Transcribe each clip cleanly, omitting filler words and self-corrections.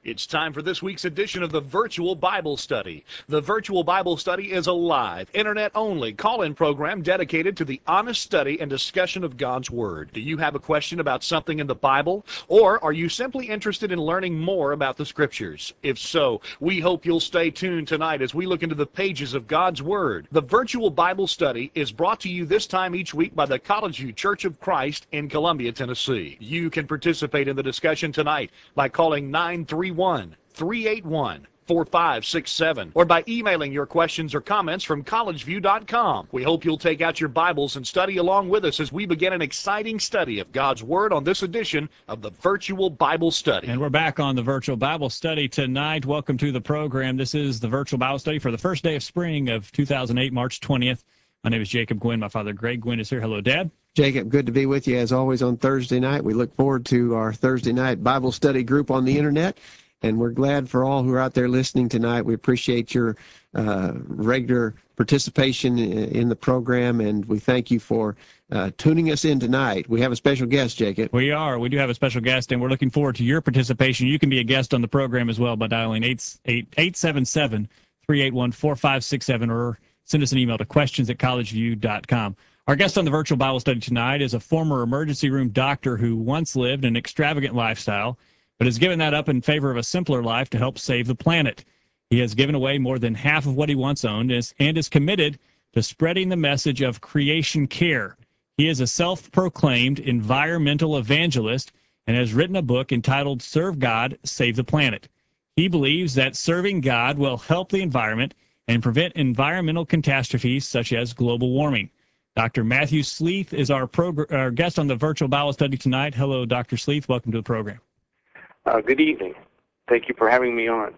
It's time for this week's edition of the Virtual Bible Study. The Virtual Bible Study is a live, internet-only call-in program dedicated to the honest study and discussion of God's Word. Do you have a question about something in the Bible? Or are you simply interested in learning more about the Scriptures? If so, we hope you'll stay tuned tonight as we look into the pages of God's Word. The Virtual Bible Study is brought to you this time each week by the College View Church of Christ in Columbia, Tennessee. You can participate in the discussion tonight by calling 931-381-4567 or by emailing your questions or comments from collegeview.com. We hope you'll take out your Bibles and study along with us as we begin an exciting study of God's Word on this edition of the Virtual Bible Study. And we're back on the Virtual Bible Study tonight. Welcome to the program. This is the Virtual Bible Study for the first day of spring of 2008, March 20th. My name is Jacob Gwynn. My father, Greg Gwynn, is here. Hello, Dad. Jacob, good to be with you as always on Thursday night. We look forward to our Thursday night Bible study group on the internet, and we're glad for all who are out there listening tonight. We appreciate your regular participation in the program, and we thank you for tuning us in tonight. We have a special guest, Jacob. We do have a special guest, and we're looking forward to your participation. You can be a guest on the program as well by dialing 877-381-4567 or send us an email to questions@collegeview.com. Our guest on the Virtual Bible Study tonight is a former emergency room doctor who once lived an extravagant lifestyle, but has given that up in favor of a simpler life to help save the planet. He has given away more than half of what he once owned and is committed to spreading the message of creation care. He is a self-proclaimed environmental evangelist and has written a book entitled Serve God, Save the Planet. He believes that serving God will help the environment and prevent environmental catastrophes such as global warming. Dr. Matthew Sleeth is our guest on the Virtual Bible Study tonight. Hello, Dr. Sleeth. Welcome to the program. Good evening. Thank you for having me on.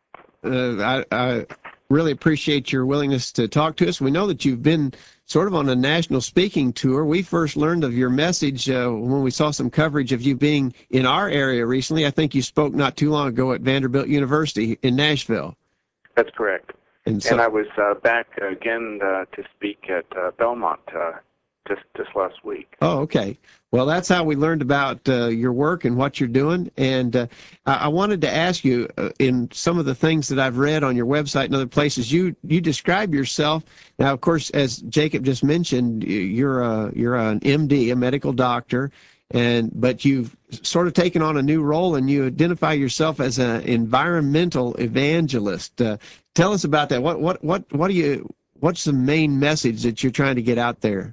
I really appreciate your willingness to talk to us. We know that you've been sort of on a national speaking tour. We first learned of your message when we saw some coverage of you being in our area recently. I think you spoke not too long ago at Vanderbilt University in Nashville. That's correct. And I was back again to speak at Belmont just last week. Oh, okay. Well, that's how we learned about your work and what you're doing. And I wanted to ask you, in some of the things that I've read on your website and other places, you describe yourself. Now, of course, as Jacob just mentioned, you're an MD, a medical doctor, but you've sort of taken on a new role, and you identify yourself as an environmental evangelist. Tell us about that. What's the main message that you're trying to get out there?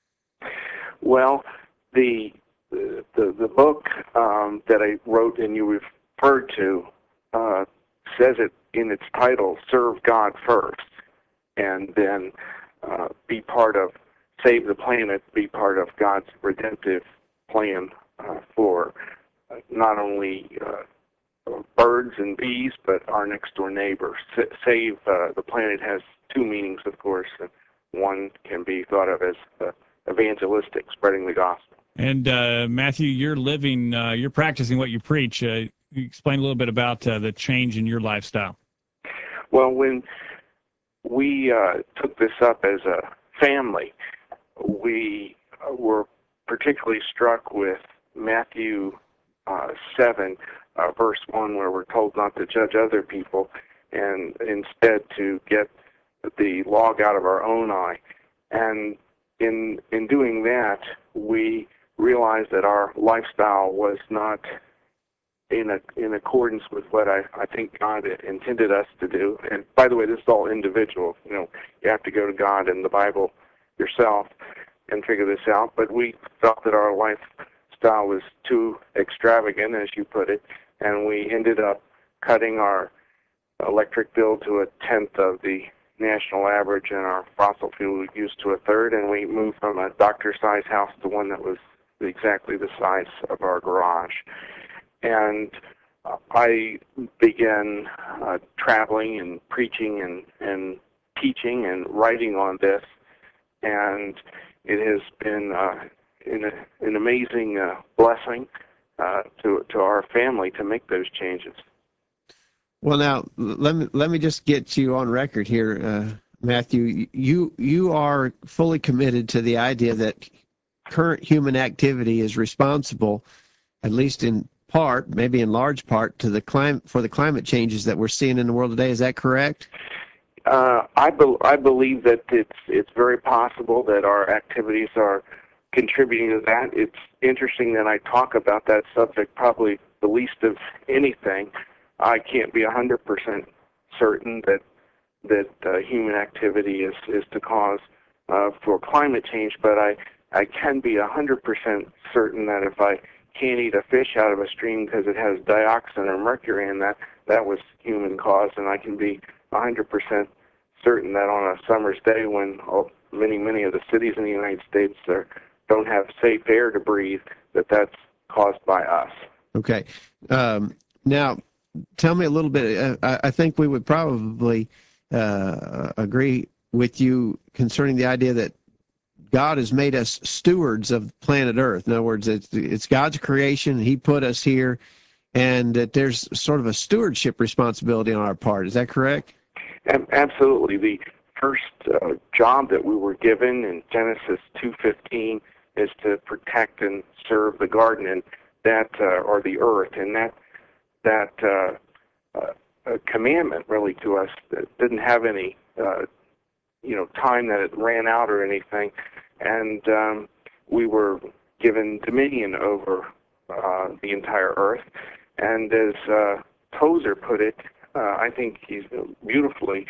Well, the book that I wrote and you referred to says it in its title, Serve God First, and then be part of Save the Planet, be part of God's redemptive plan for not only birds and bees, but our next door neighbors. Save the planet has two meanings, of course, and one can be thought of as evangelistic, spreading the gospel. And Matthew, you're practicing what you preach. You explain a little bit about the change in your lifestyle. Well, when we took this up as a family, we were particularly struck with Matthew 7, verse 1, where we're told not to judge other people and instead to get the log out of our own eye. And in doing that, we realized that our lifestyle was not in accordance with what I think God intended us to do. And by the way, this is all individual. You have to go to God and the Bible yourself and figure this out. But we felt that our lifestyle was too extravagant, as you put it, and we ended up cutting our electric bill to a tenth of the national average and our fossil fuel use to a third, and we moved from a doctor-sized house to one that was exactly the size of our garage. And I began traveling and preaching and teaching and writing on this, and it has been an amazing blessing to our family to make those changes. Well, now let me just get you on record here, Matthew. You are fully committed to the idea that current human activity is responsible, at least in part, maybe in large part, to the climate changes that we're seeing in the world today. Is that correct? I believe that it's very possible that our activities are contributing to that. It's interesting that I talk about that subject probably the least of anything. I can't be 100% certain that human activity is the cause for climate change, but I can be 100% certain that if I can't eat a fish out of a stream because it has dioxin or mercury in that was human caused, and I can be 100% certain that on a summer's day when many of the cities in the United States don't have safe air to breathe, that's caused by us. Okay. Now, tell me a little bit. I think we would probably agree with you concerning the idea that God has made us stewards of planet Earth. In other words, it's God's creation. He put us here, and that there's sort of a stewardship responsibility on our part. Is that correct? Absolutely. The first job that we were given in Genesis 2:15 is to protect and serve the garden, and or the earth, and that commandment really to us that didn't have any time that it ran out or anything, and we were given dominion over the entire earth. And as Tozer put it, I think he's beautifully.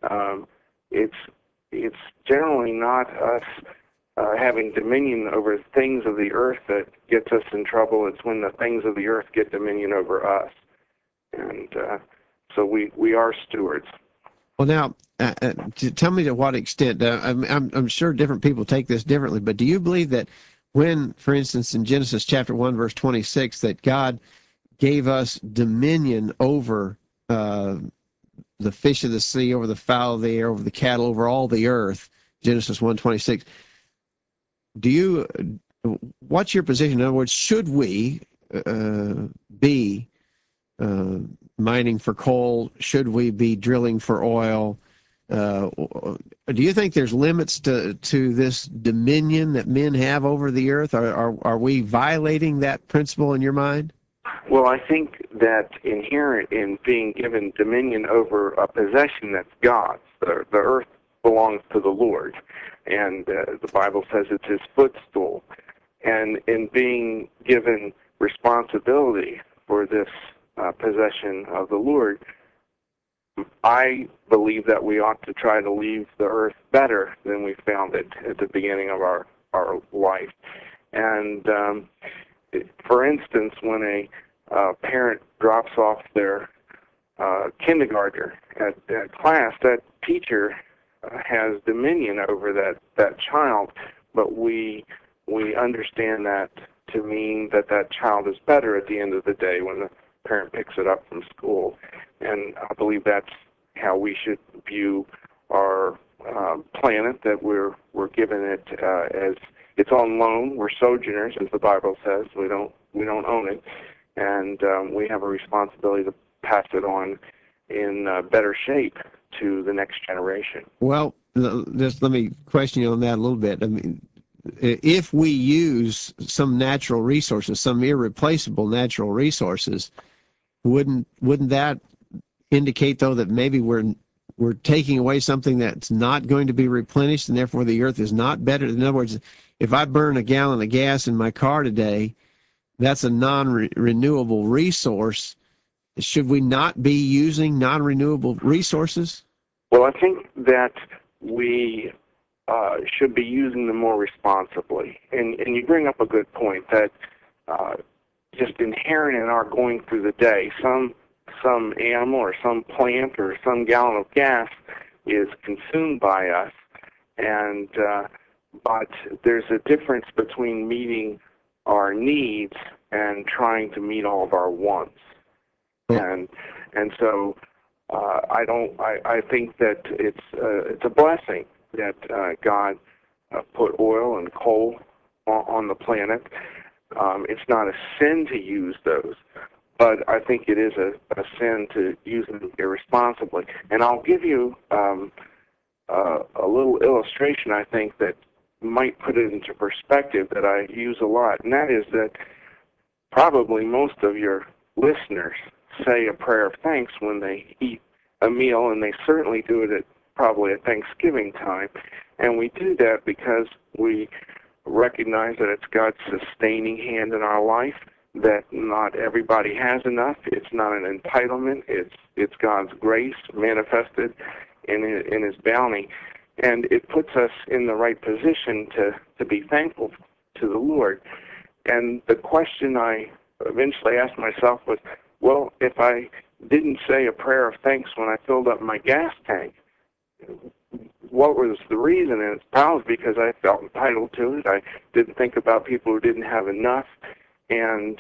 It's generally not us having dominion over things of the earth that gets us in trouble. It's when the things of the earth get dominion over us, and so we are stewards. Well, now, tell me to what extent. I'm sure different people take this differently, but do you believe that when, for instance, in Genesis chapter 1, verse 26, that God gave us dominion over the fish of the sea, over the fowl of the air, over the cattle, over all the earth, Genesis 1:26. What's your position? In other words, should we be mining for coal? Should we be drilling for oil? Do you think there's limits to this dominion that men have over the earth? Are we violating that principle in your mind? Well, I think that inherent in being given dominion over a possession that's God's, the earth belongs to the Lord, and the Bible says it's His footstool. And in being given responsibility for this possession of the Lord, I believe that we ought to try to leave the earth better than we found it at the beginning of our life. And for instance, when a parent drops off their kindergartner at class, that teacher has dominion over that child, but we understand that to mean that child is better at the end of the day when the parent picks it up from school. And I believe that's how we should view our planet, that we're given it as it's on loan. We're sojourners, as the Bible says. We don't own it, and we have a responsibility to pass it on in better shape to the next generation. Well, just let me question you on that a little bit. I mean, if we use some natural resources, some irreplaceable natural resources, wouldn't that indicate, though, that maybe we're taking away something that's not going to be replenished, and therefore the earth is not better? In other words, if I burn a gallon of gas in my car today, that's a non-renewable resource. Should we not be using non-renewable resources? Well, I think that we should be using them more responsibly. And you bring up a good point that just inherent in our going through the day, some animal or some plant or some gallon of gas is consumed by us, and but there's a difference between meeting our needs and trying to meet all of our wants. And so I think that it's a blessing that God put oil and coal on the planet. It's not a sin to use those, but I think it is a sin to use them irresponsibly. And I'll give you a little illustration, I think, that might put it into perspective that I use a lot, and that is that probably most of your listeners say a prayer of thanks when they eat a meal, and they certainly do it at probably at Thanksgiving time. And we do that because we recognize that it's God's sustaining hand in our life, that not everybody has enough. It's not an entitlement. It's God's grace manifested in His bounty. And it puts us in the right position to be thankful to the Lord. And the question I eventually asked myself was, well, if I didn't say a prayer of thanks when I filled up my gas tank, what was the reason? And it's probably because I felt entitled to it. I didn't think about people who didn't have enough, and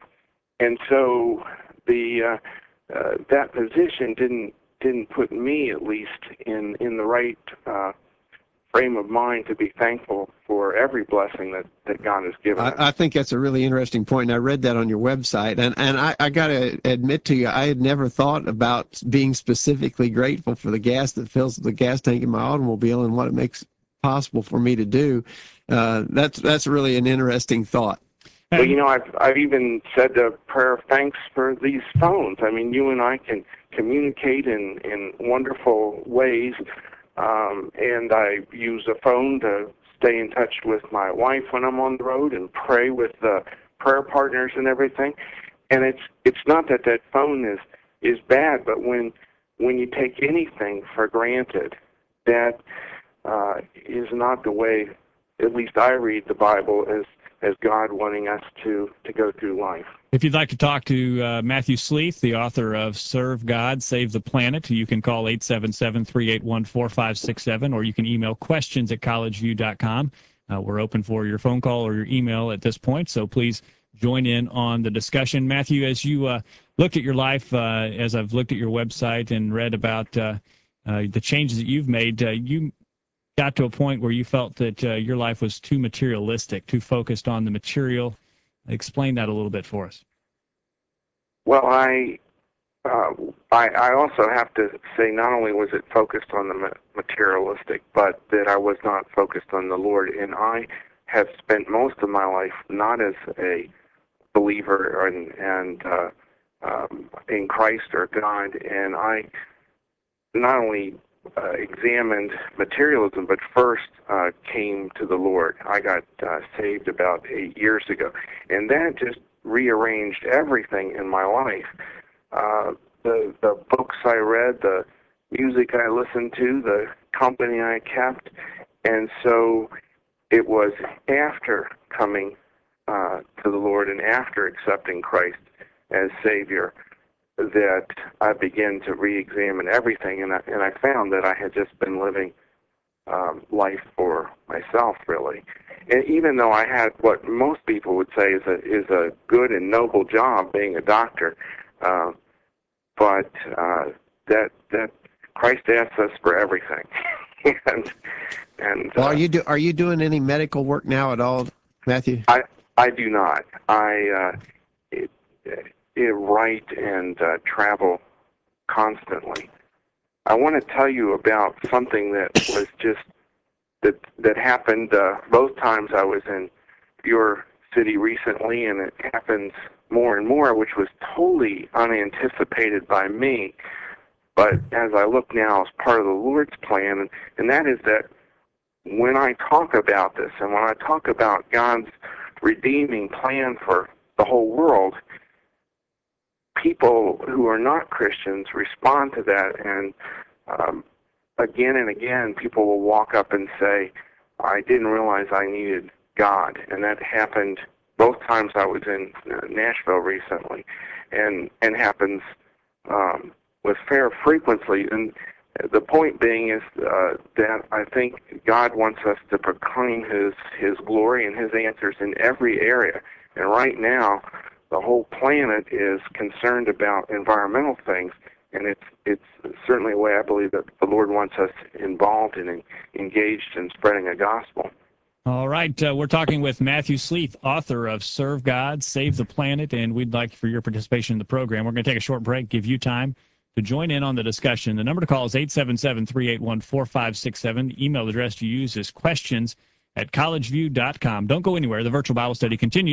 so the that position didn't put me, at least, in the right frame of mind to be thankful for every blessing that God has given us. I think that's a really interesting point, and I read that on your website. And I got to admit to you, I had never thought about being specifically grateful for the gas that fills the gas tank in my automobile and what it makes possible for me to do. That's really an interesting thought. Well, you know, I've even said a prayer of thanks for these phones. I mean, you and I can communicate in wonderful ways. And I use a phone to stay in touch with my wife when I'm on the road and pray with prayer partners and everything. And it's not that phone is bad, but when you take anything for granted, that is not the way, at least I read the Bible, as God wanting us to go through life. If you'd like to talk to Matthew Sleeth, the author of Serve God, Save the Planet, you can call 877-381-4567, or you can email questions@collegeview.com. We're open for your phone call or your email at this point, so please join in on the discussion. Matthew, as you looked at your life, as I've looked at your website and read about the changes that you've made, you got to a point where you felt that your life was too materialistic, too focused on the material. Explain that a little bit for us. Well, I also have to say, not only was it focused on the materialistic, but that I was not focused on the Lord. And I have spent most of my life not as a believer and in Christ or God. And I not only examined materialism, but first came to the Lord. I got saved about 8 years ago, and that just rearranged everything in my life. The books I read, the music I listened to, the company I kept, and so it was after coming to the Lord and after accepting Christ as Savior that I began to re-examine everything, and I found that I had just been living life for myself, really. And even though I had what most people would say is a good and noble job, being a doctor, but that Christ asks us for everything. and well, are you doing any medical work now at all, Matthew? I do not. I write and travel constantly. I want to tell you about something that was just that happened both times I was in your city recently, and it happens more and more, which was totally unanticipated by me. But as I look now, as part of the Lord's plan, and that is that when I talk about this, and when I talk about God's redeeming plan for the whole world, people who are not Christians respond to that, and again and again, people will walk up and say, I didn't realize I needed God. And that happened both times I was in Nashville recently, and happens with fair frequency. And the point being is that I think God wants us to proclaim His glory and His answers in every area. And right now, the whole planet is concerned about environmental things, and it's certainly a way I believe that the Lord wants us involved and engaged in spreading a gospel. All right, we're talking with Matthew Sleeth, author of Serve God, Save the Planet, and we'd like for your participation in the program. We're going to take a short break, give you time to join in on the discussion. The number to call is 877-381-4567. The email address to use is questions@collegeview.com. Don't go anywhere. The virtual Bible study continues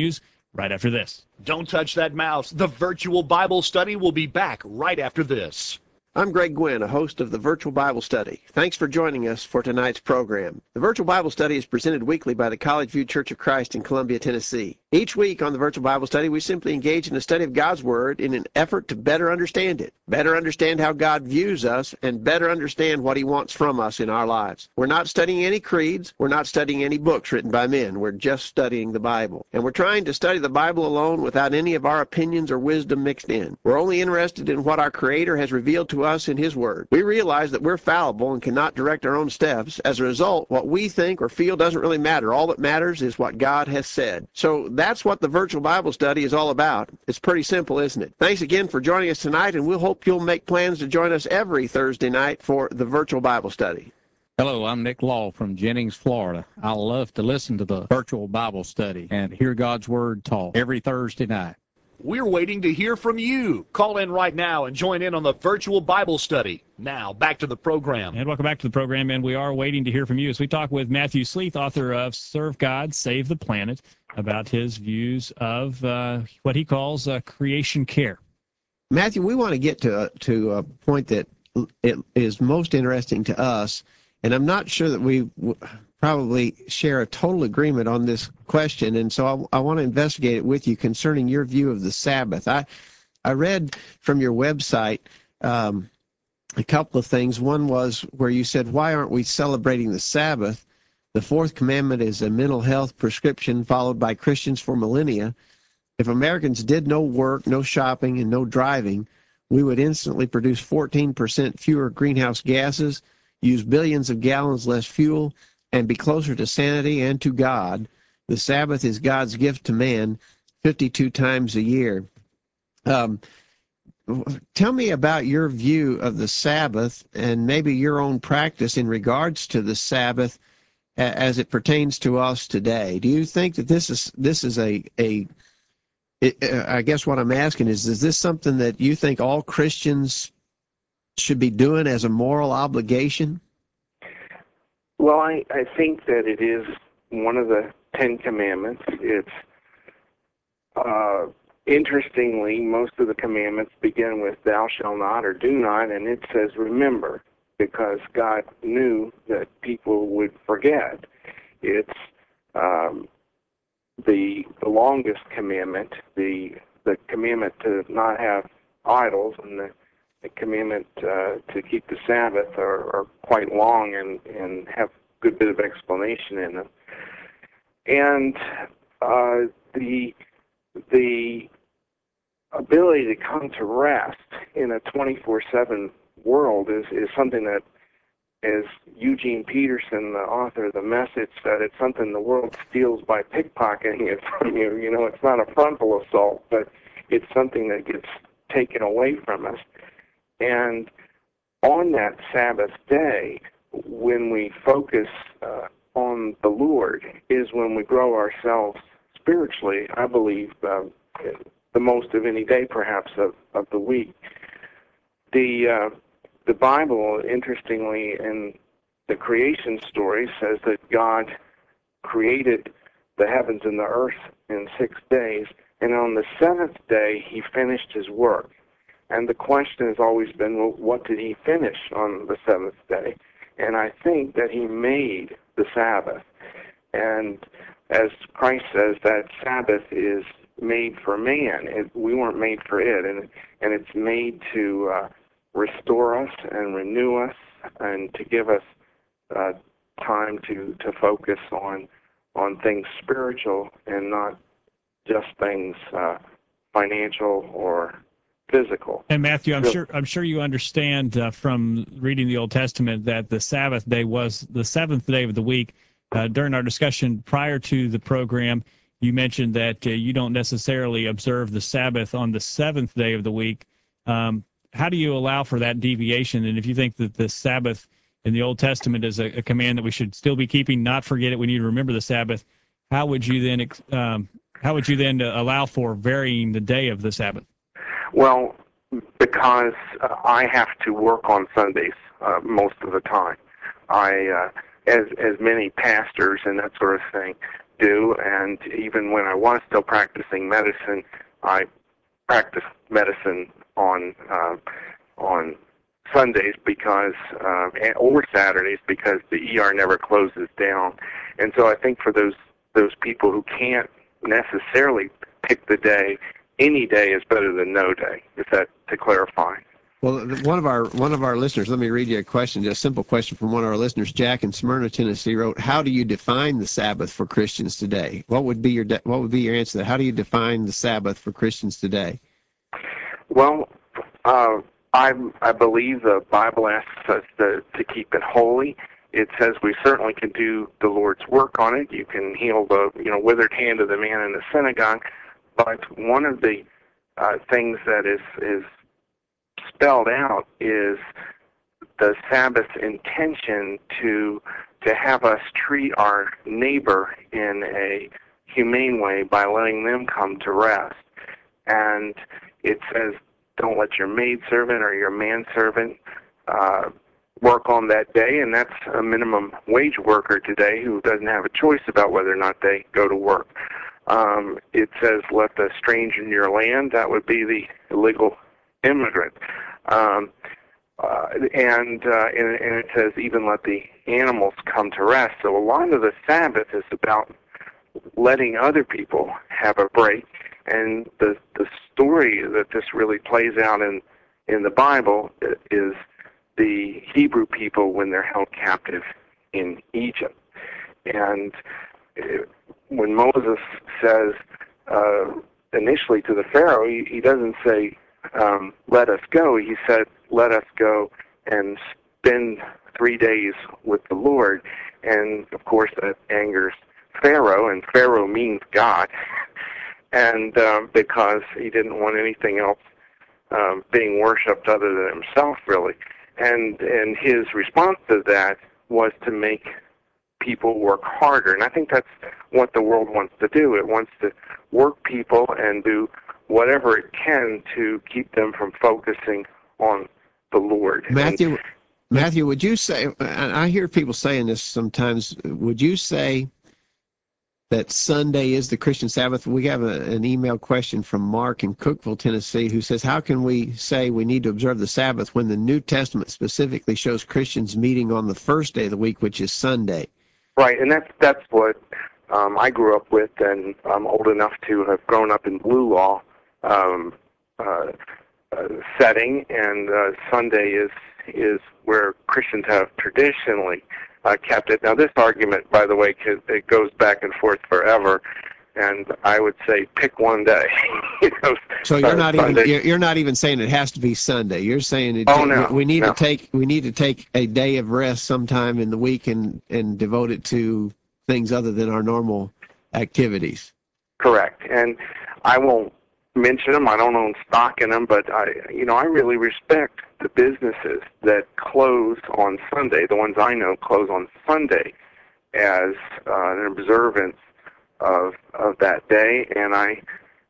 right after this. Don't touch that mouse. The virtual Bible study will be back right after this. I'm Greg Gwynn, a host of the Virtual Bible Study. Thanks for joining us for tonight's program. The Virtual Bible Study is presented weekly by the College View Church of Christ in Columbia, Tennessee. Each week on the Virtual Bible Study, we simply engage in a study of God's Word in an effort to better understand it, better understand how God views us, and better understand what He wants from us in our lives. We're not studying any creeds. We're not studying any books written by men. We're just studying the Bible. And we're trying to study the Bible alone without any of our opinions or wisdom mixed in. We're only interested in what our Creator has revealed to us in His Word. We realize that we're fallible and cannot direct our own steps. As a result, what we think or feel doesn't really matter. All that matters is what God has said. So that's what the Virtual Bible Study is all about. It's pretty simple, isn't it? Thanks again for joining us tonight, and we'll hope you'll make plans to join us every Thursday night for the Virtual Bible Study. Hello, I'm Nick Law from Jennings, Florida. I love to listen to the Virtual Bible Study and hear God's Word taught every Thursday night. We're waiting to hear from you. Call in right now and join in on the virtual Bible study. Now, back to the program. And welcome back to the program, and we are waiting to hear from you as we talk with Matthew Sleeth, author of Serve God, Save the Planet, about his views of what he calls creation care. Matthew, we want to get to a point that it is most interesting to us, and I'm not sure that we probably share a total agreement on this question, and so I want to investigate it with you concerning your view of the Sabbath. I read from your website a couple of things. One was where you said, why aren't we celebrating the Sabbath? The fourth commandment is a mental health prescription followed by Christians for millennia. If Americans did no work, no shopping, and no driving, we would instantly produce 14% fewer greenhouse gases, use billions of gallons less fuel, and be closer to sanity and to God. The Sabbath is God's gift to man 52 times a year. Tell me about your view of the Sabbath and maybe your own practice in regards to the Sabbath as it pertains to us today. Do you think that this is I guess what I'm asking is this something that you think all Christians should be doing as a moral obligation? Well, I think that it is one of the Ten Commandments. It's interestingly, most of the commandments begin with "thou shalt not" or "do not," and it says "remember," because God knew that people would forget. It's the longest commandment, the commandment to not have idols, and the commandment to keep the Sabbath are quite long and have a good bit of explanation in them. And the ability to come to rest in a 24/7 world is something that, as Eugene Peterson, the author of The Message, said, it's something the world steals by pickpocketing it from you. You know, it's not a frontal assault, but it's something that gets taken away from us. And on that Sabbath day, when we focus on the Lord, is when we grow ourselves spiritually, I believe, the most of any day, perhaps, of the week. The Bible, interestingly, in the creation story, says that God created the heavens and the earth in 6 days, and on the seventh day, He finished His work. And the question has always been, well, what did He finish on the seventh day? And I think that He made the Sabbath. And as Christ says, that Sabbath is made for man. We weren't made for it. And it's made to restore us and renew us and to give us time to focus on things spiritual and not just things financial or physical. And Matthew, I'm sure you understand from reading the Old Testament that the Sabbath day was the seventh day of the week. During our discussion prior to the program, you mentioned that you don't necessarily observe the Sabbath on the seventh day of the week. How do you allow for that deviation? And if you think that the Sabbath in the Old Testament is a command that we should still be keeping, not forget it, we need to remember the Sabbath, how would you then allow for varying the day of the Sabbath? Well, because I have to work on Sundays most of the time. As many pastors and that sort of thing, do. And even when I was still practicing medicine, I practiced medicine on Sundays because or Saturdays, because the ER never closes down. And so I think for those people who can't necessarily pick the day, any day is better than no day. Is that to clarify? Well, one of our listeners, let me read you a question, just a simple question from one of our listeners. Jack in Smyrna, Tennessee wrote, "How do you define the Sabbath for Christians today?" What would be your answer to that? How do you define the Sabbath for Christians today? Well, I believe the Bible asks us to keep it holy. It says we certainly can do the Lord's work on it. You can heal the withered hand of the man in the synagogue, but one of the things that is spelled out is the Sabbath's intention to have us treat our neighbor in a humane way by letting them come to rest. And it says, don't let your maidservant or your manservant work on that day, and that's a minimum wage worker today who doesn't have a choice about whether or not they go to work. It says, let the stranger in your land, that would be the illegal immigrant. And it says, even let the animals come to rest. So a lot of the Sabbath is about letting other people have a break. And the story that this really plays out in the Bible is the Hebrew people when they're held captive in Egypt. And when Moses says initially to the Pharaoh, he doesn't say, let us go. He said, let us go and spend 3 days with the Lord. And, of course, that angers Pharaoh, and Pharaoh means God. And because he didn't want anything else being worshipped other than himself, really. And his response to that was to make people work harder. And I think that's what the world wants to do. It wants to work people and do whatever it can to keep them from focusing on the Lord. Matthew, would you say, and I hear people saying this sometimes, would you say that Sunday is the Christian Sabbath? We have an email question from Mark in Cookeville, Tennessee, who says, how can we say we need to observe the Sabbath when the New Testament specifically shows Christians meeting on the first day of the week, which is Sunday? Right, and that's what I grew up with, and I'm old enough to have grown up in Blue Law setting, and Sunday is where Christians have traditionally kept it. Now, this argument, by the way, it goes back and forth forever, and I would say pick one day. So you're not even saying it has to be Sunday. You're saying we need to take a day of rest sometime in the week and devote it to things other than our normal activities. Correct, and I won't mention them. I don't own stock in them, but I really respect the businesses that close on Sunday. The ones I know close on Sunday as an observance of that day, and I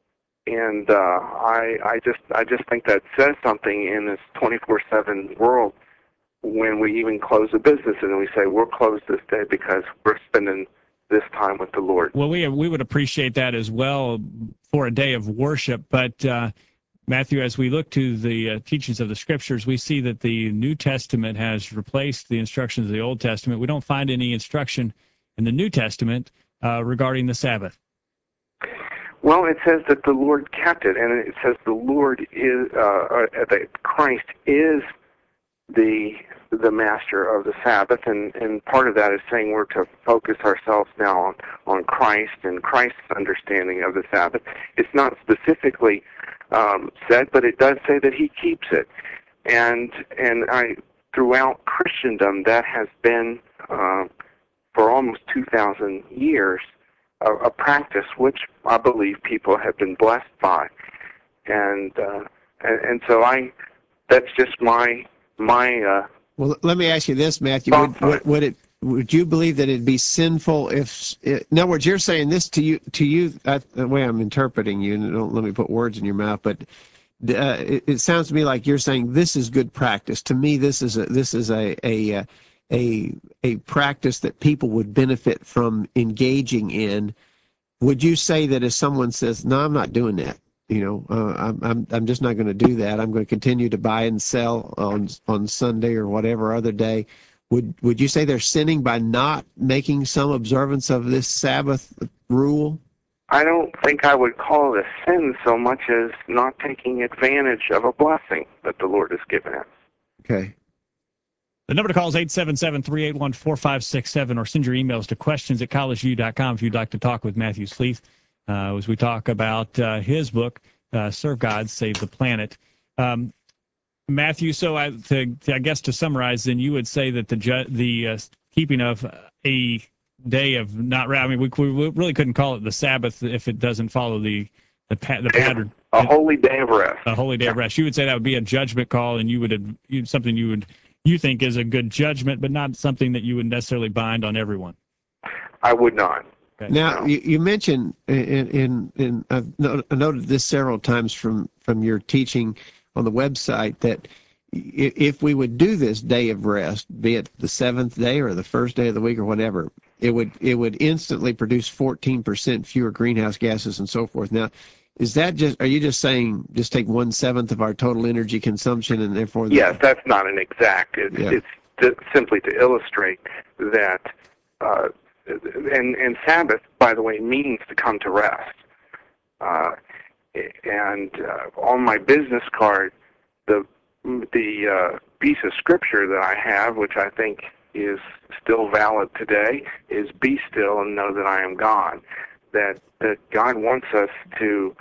just think that says something in this 24/7 world when we even close a business and we say we're closed this day because we're spending this time with the Lord. Well, we would appreciate that as well for a day of worship. But, Matthew, as we look to the teachings of the Scriptures, we see that the New Testament has replaced the instructions of the Old Testament. We don't find any instruction in the New Testament regarding the Sabbath. Well, it says that the Lord kept it, and it says the Lord is, that Christ is the master of the Sabbath, and part of that is saying we're to focus ourselves now on Christ and Christ's understanding of the Sabbath. It's not specifically said, but it does say that He keeps it, and throughout Christendom that has been for almost 2,000 years a practice which I believe people have been blessed by, and so that's just my. Well, let me ask you this, Matthew. Would you believe that it'd be sinful if, in other words, you're saying this to you, the way I'm interpreting you, and don't let me put words in your mouth, but it sounds to me like you're saying this is good practice. To me, this is a a practice that people would benefit from engaging in, would you say that if someone says, "No, I'm not doing that. I'm just not going to do that. I'm going to continue to buy and sell on Sunday or whatever other day," would you say they're sinning by not making some observance of this Sabbath rule? I don't think I would call it a sin so much as not taking advantage of a blessing that the Lord has given us. Okay. The number to call is 877-381-4567, or send your emails to questions@collegeview.com if you'd like to talk with Matthew Sleeth as we talk about his book, Serve God, Save the Planet. Matthew, so I guess to summarize, then you would say that the keeping of a day of not rest, I mean, we really couldn't call it the Sabbath if it doesn't follow the pattern. A holy day of rest. A holy day of rest. You would say that would be a judgment call, and something you think is a good judgment, but not something that you would necessarily bind on everyone. I would not. Okay. Now, you mentioned, I've noted this several times from your teaching on the website, that if we would do this day of rest, be it the seventh day or the first day of the week or whatever, it would instantly produce 14% fewer greenhouse gases and so forth. Now, are you just saying just take 1/7 of our total energy consumption and therefore? Yes, that's not an exact. It's simply to illustrate that, and Sabbath, by the way, means to come to rest. And on my business card, the piece of scripture that I have, which I think is still valid today, is "Be still and know that I am God." That God wants us to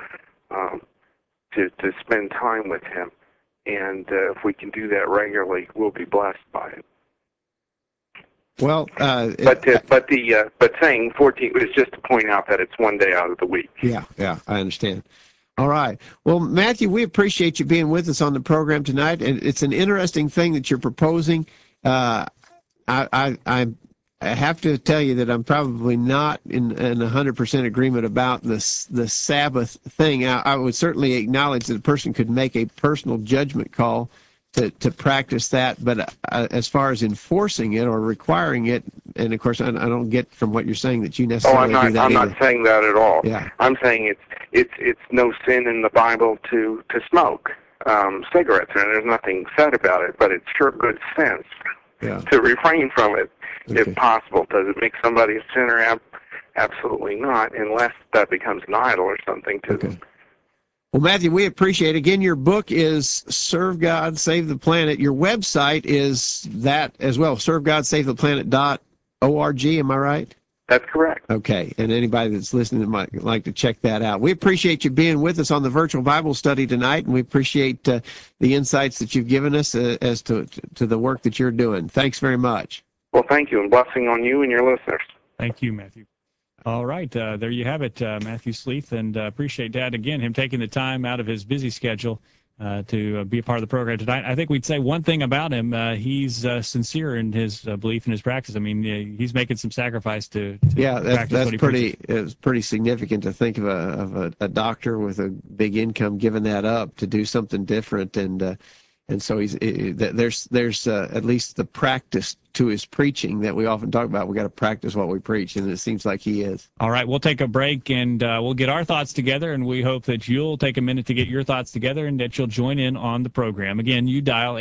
spend time with Him, and if we can do that regularly, we'll be blessed by it. Well, but saying 14 is just to point out that it's one day out of the week. Yeah, I understand. All right. Well, Matthew, we appreciate you being with us on the program tonight, and it's an interesting thing that you're proposing. I have to tell you that I'm probably not in 100% agreement about the Sabbath thing. I would certainly acknowledge that a person could make a personal judgment call to practice that, but as far as enforcing it or requiring it, and of course I don't get from what you're saying that you necessarily do that either. I'm not saying that at all. Yeah. I'm saying it's no sin in the Bible to smoke cigarettes, and there's nothing said about it, but it's sure good sense to refrain from it if possible. Does it make somebody a sinner? Absolutely not, unless that becomes an idol or something to them. Well, Matthew, we appreciate it. Again, your book is Serve God, Save the Planet. Your website is that as well, servegodsavetheplanet.org. Am I right? That's correct. Okay, and anybody that's listening might like to check that out. We appreciate you being with us on the virtual Bible study tonight, and we appreciate the insights that you've given us as to the work that you're doing. Thanks very much. Well, thank you, and blessing on you and your listeners. Thank you, Matthew. All right, there you have it, Matthew Sleeth, and appreciate Dad, again, him taking the time out of his busy schedule to be a part of the program tonight. I think we'd say one thing about him, he's sincere in his belief in his practice. I mean, he's making some sacrifice to practice what he preaches. It's pretty significant to think of a doctor with a big income giving that up to do something different, and so there's at least the practice to his preaching that we often talk about. We got to practice what we preach, and it seems like he is. All right, we'll take a break, and we'll get our thoughts together, and we hope that you'll take a minute to get your thoughts together and that you'll join in on the program. Again, you dial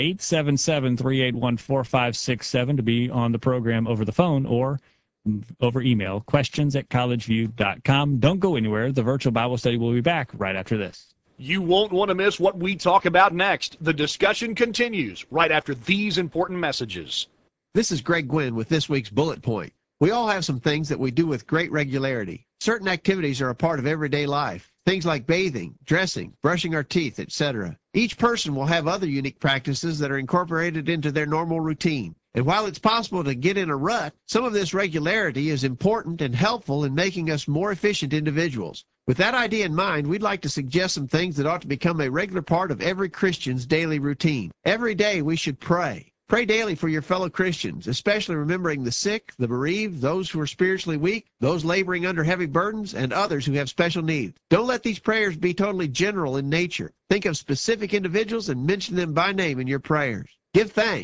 877-381-4567 to be on the program over the phone or over email, questions@collegeview.com. Don't go anywhere. The virtual Bible study will be back right after this. You won't want to miss what we talk about next. The discussion continues right after these important messages. This is Greg Gwynn with this week's Bullet Point. We all have some things that we do with great regularity. Certain activities are a part of everyday life. Things like bathing, dressing, brushing our teeth, etc. Each person will have other unique practices that are incorporated into their normal routine. And while it's possible to get in a rut, some of this regularity is important and helpful in making us more efficient individuals. With that idea in mind, we'd like to suggest some things that ought to become a regular part of every Christian's daily routine. Every day we should pray. Pray daily for your fellow Christians, especially remembering the sick, the bereaved, those who are spiritually weak, those laboring under heavy burdens, and others who have special needs. Don't let these prayers be totally general in nature. Think of specific individuals and mention them by name in your prayers. Give thanks.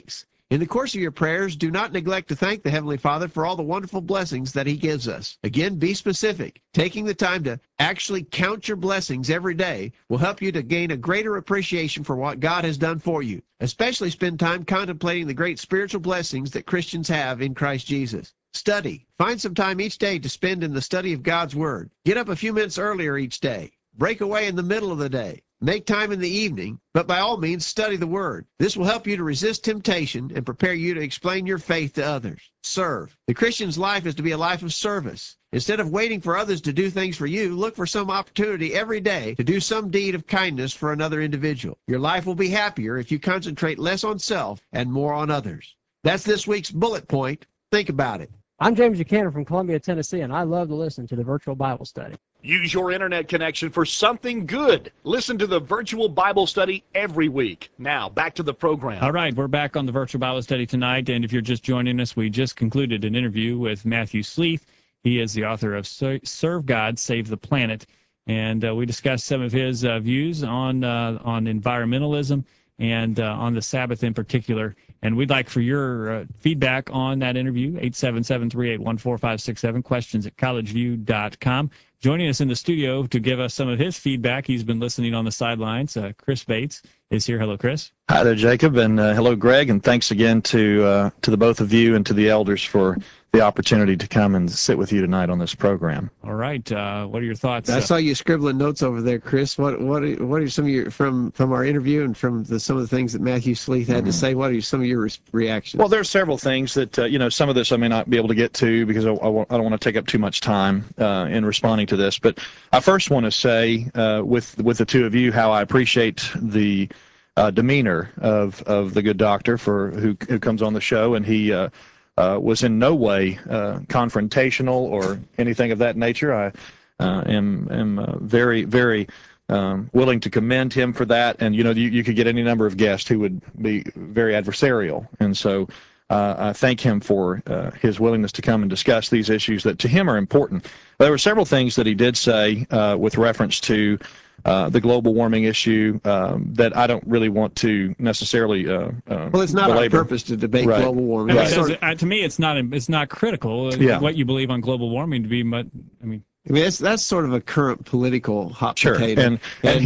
In the course of your prayers, do not neglect to thank the Heavenly Father for all the wonderful blessings that He gives us. Again, be specific. Taking the time to actually count your blessings every day will help you to gain a greater appreciation for what God has done for you. Especially spend time contemplating the great spiritual blessings that Christians have in Christ Jesus. Study. Find some time each day to spend in the study of God's Word. Get up a few minutes earlier each day. Break away in the middle of the day. Make time in the evening, but by all means, study the Word. This will help you to resist temptation and prepare you to explain your faith to others. Serve. The Christian's life is to be a life of service. Instead of waiting for others to do things for you, look for some opportunity every day to do some deed of kindness for another individual. Your life will be happier if you concentrate less on self and more on others. That's this week's bullet point. Think about it. I'm James Buchanan from Columbia, Tennessee, and I love to listen to the Virtual Bible Study. Use your internet connection for something good. Listen to the Virtual Bible Study every week. Now, back to the program. All right, we're back on the Virtual Bible Study tonight, and if you're just joining us, we just concluded an interview with Matthew Sleeth. He is the author of Serve God, Save the Planet, and we discussed some of his views on environmentalism and on the Sabbath in particular. And we'd like for your feedback on that interview, 877-381-4567, questions at collegeview.com. Joining us in the studio to give us some of his feedback, he's been listening on the sidelines. Chris Bates is here. Hello, Chris. Hi there, Jacob, and hello, Greg, and thanks again to the both of you and to the elders for the opportunity to come and sit with you tonight on this program. All right, what are your thoughts? I saw you scribbling notes over there, Chris. What are some of your from our interview and from some of the things that Matthew Sleeth had to say? What are some of your reactions? Well, there's several things that some of this I may not be able to get to because I don't want to take up too much time in responding to this. But I first want to say with the two of you how I appreciate the demeanor of the good doctor who comes on the show, and he was in no way confrontational or anything of that nature. I am very, very willing to commend him for that. And, you could get any number of guests who would be very adversarial. And so I thank him for his willingness to come and discuss these issues that to him are important. There were several things that he did say with reference to the global warming issue that I don't really want to necessarily well, it's not our purpose to debate global warming. Right. To me, it's not critical what you believe on global warming to be. But I mean, that's sort of a current political hot potato. And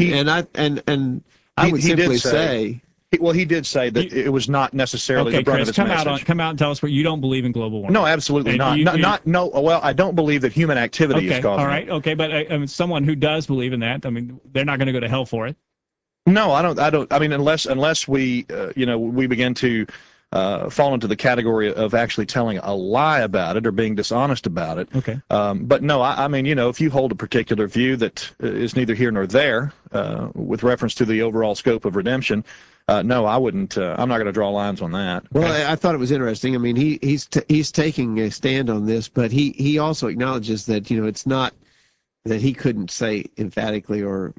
I would simply say. Well, he did say that it was not necessarily the brunt of his message. Come out and tell us what you don't believe in global warming. No, absolutely not. Well, I don't believe that human activity is causing it. All right, okay, but someone who does believe in that, I mean, they're not going to go to hell for it. No, I don't. I mean, unless we, we begin to fall into the category of actually telling a lie about it or being dishonest about it. Okay. But no, I mean, if you hold a particular view that is neither here nor there with reference to the overall scope of redemption, no, I wouldn't. I'm not going to draw lines on that. Well, I thought it was interesting. I mean, he's taking a stand on this, but he also acknowledges that it's not that he couldn't say emphatically or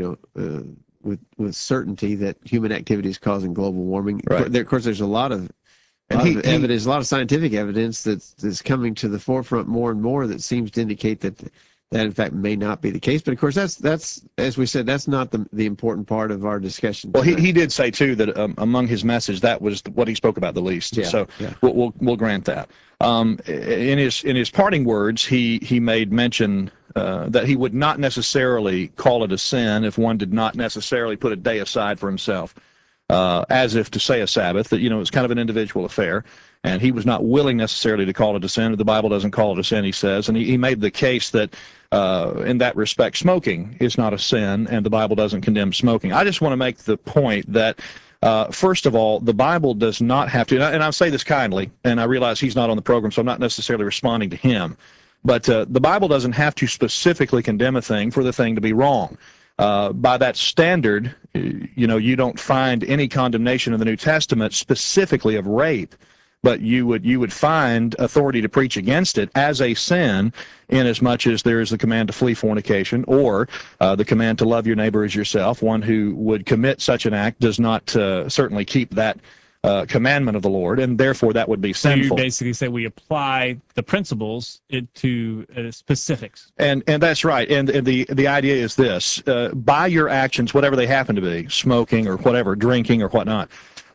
with certainty that human activity is causing global warming. Right. Of course, there's a lot of evidence, a lot of scientific evidence that's coming to the forefront more and more that seems to indicate that in fact may not be the case. But of course, that's as we said, that's not the important part of our discussion tonight. Well, he did say too that among his message that was what he spoke about the least. Yeah, so yeah. We'll grant that. In his parting words, he made mention that he would not necessarily call it a sin if one did not necessarily put a day aside for himself, as if to say a Sabbath, that it's kind of an individual affair. And he was not willing necessarily to call it a sin. The Bible doesn't call it a sin, he says. And he made the case that in that respect, smoking is not a sin, and the Bible doesn't condemn smoking. I just want to make the point that, first of all, the Bible does not have to, and I'll say this kindly, and I realize he's not on the program, so I'm not necessarily responding to him, but the Bible doesn't have to specifically condemn a thing for the thing to be wrong. By that standard, you don't find any condemnation in the New Testament specifically of rape, but you would find authority to preach against it as a sin, inasmuch as there is the command to flee fornication, or the command to love your neighbor as yourself. One who would commit such an act does not certainly keep that commandment of the Lord, and therefore that would be So you sinful. basically say we apply the principles to specifics. And that's right. And the idea is this: by your actions, whatever they happen to be, smoking or whatever, drinking or whatnot,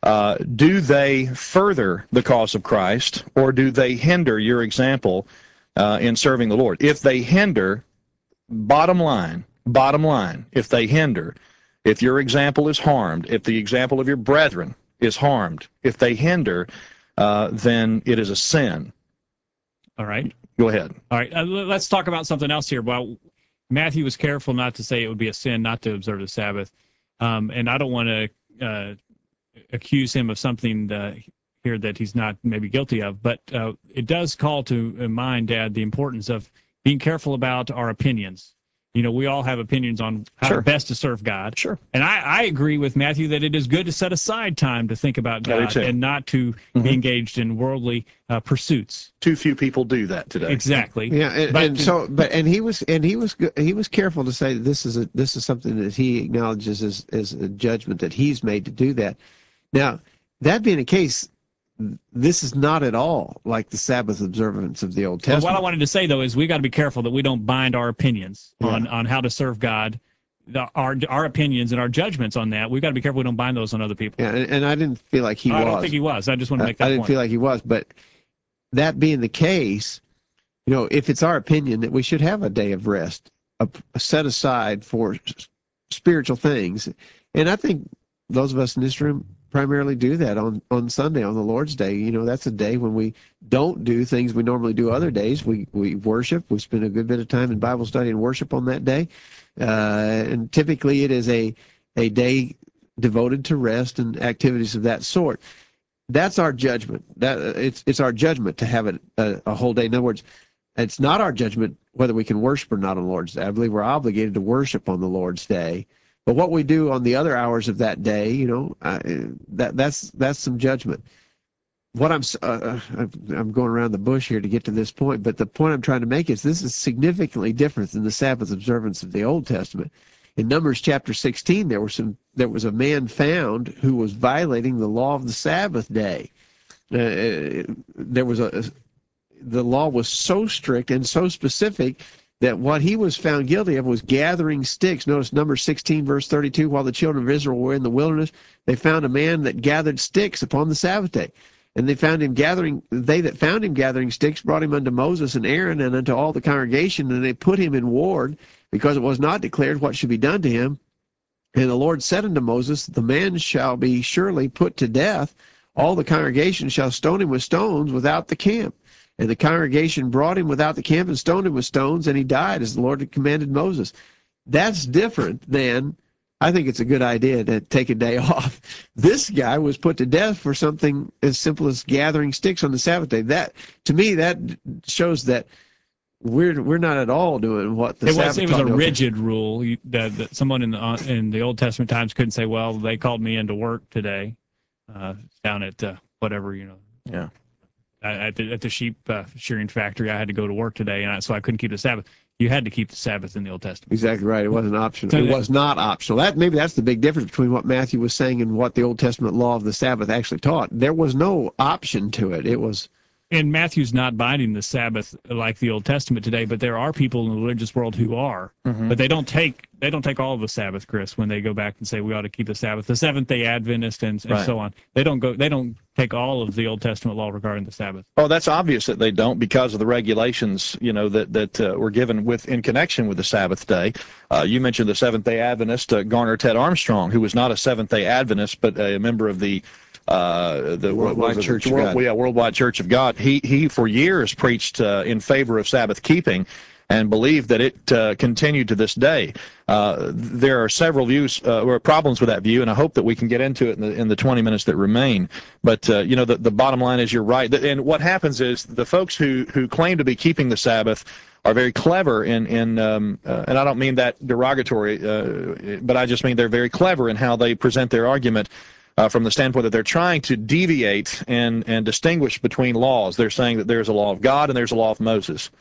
do they further the cause of Christ, or do they hinder your example in serving the Lord? If they hinder, bottom line, if they hinder, if your example is harmed, if the example of your brethren is harmed, if they hinder, then it is a sin. All right. Go ahead. All right. Let's talk about something else here. Well, Matthew was careful not to say it would be a sin not to observe the Sabbath. And I don't want to accuse him of something here that he's not maybe guilty of, but it does call to mind, Dad, the importance of being careful about our opinions. You know, we all have opinions on how best to serve God. Sure. And I agree with Matthew that it is good to set aside time to think about God and not to be engaged in worldly pursuits. Too few people do that today. Exactly. Yeah, and he was careful to say that this is something that he acknowledges as a judgment that he's made to do that. Now, that being the case, this is not at all like the Sabbath observance of the Old Testament. Well, what I wanted to say, though, is we got to be careful that we don't bind our opinions on how to serve God. Our opinions and our judgments on that, we've got to be careful we don't bind those on other people. Yeah, and I didn't feel like he was. I don't think he was. I just want to make that point. I didn't feel like he was. But that being the case, you know, if it's our opinion that we should have a day of rest, set aside for spiritual things, and I think those of us in this room primarily do that on Sunday, on the Lord's Day. You know, that's a day when we don't do things we normally do other days. We worship. We spend a good bit of time in Bible study and worship on that day. And typically it is a day devoted to rest and activities of that sort. That's our judgment. It's our judgment to have a whole day. In other words, it's not our judgment whether we can worship or not on the Lord's Day. I believe we're obligated to worship on the Lord's Day. But what we do on the other hours of that day, you know, that's some judgment. What I'm going around the bush here to get to this point, but the point I'm trying to make is this is significantly different than the Sabbath observance of the Old Testament. In Numbers chapter 16, there was a man found who was violating the law of the Sabbath day. The law was so strict and so specific that what he was found guilty of was gathering sticks. Notice Numbers 16, verse 32, while the children of Israel were in the wilderness, they found a man that gathered sticks upon the Sabbath day. And they that found him gathering sticks brought him unto Moses and Aaron and unto all the congregation, and they put him in ward, because it was not declared what should be done to him. And the Lord said unto Moses, the man shall be surely put to death. All the congregation shall stone him with stones without the camp. And the congregation brought him without the camp and stoned him with stones, and he died as the Lord had commanded Moses. That's different than, I think it's a good idea to take a day off. This guy was put to death for something as simple as gathering sticks on the Sabbath day. That, to me, that shows that we're not at all doing what the Sabbath. It was a rigid rule that someone in the Old Testament times couldn't say, well, they called me into work today down at whatever, you know. Yeah. At the sheep shearing factory, I had to go to work today, and so I couldn't keep the Sabbath. You had to keep the Sabbath in the Old Testament. Exactly right. It wasn't optional. It was not optional. Maybe that's the big difference between what Matthew was saying and what the Old Testament law of the Sabbath actually taught. There was no option to it. It was. And Matthew's not binding the Sabbath like the Old Testament today, but there are people in the religious world who are. Mm-hmm. But they don't take all of the Sabbath, Chris, when they go back and say we ought to keep the Sabbath. The Seventh-day Adventist and so on. They don't take all of the Old Testament law regarding the Sabbath. Oh, that's obvious that they don't, because of the regulations, you know, that were given in connection with the Sabbath day. You mentioned the Seventh-day Adventist, Garner Ted Armstrong, who was not a Seventh-day Adventist, but a member of the Worldwide Church of God. Yeah, Worldwide Church of God. He for years preached in favor of Sabbath keeping, and believed that it continued to this day. There are several views or problems with that view, and I hope that we can get into it in the 20 minutes that remain. But you know, the bottom line is you're right. And what happens is the folks who claim to be keeping the Sabbath are very clever and I don't mean that derogatory, but I just mean they're very clever in how they present their argument. From the standpoint that they're trying to deviate and distinguish between laws. They're saying that there's a law of God and there's a law of Moses.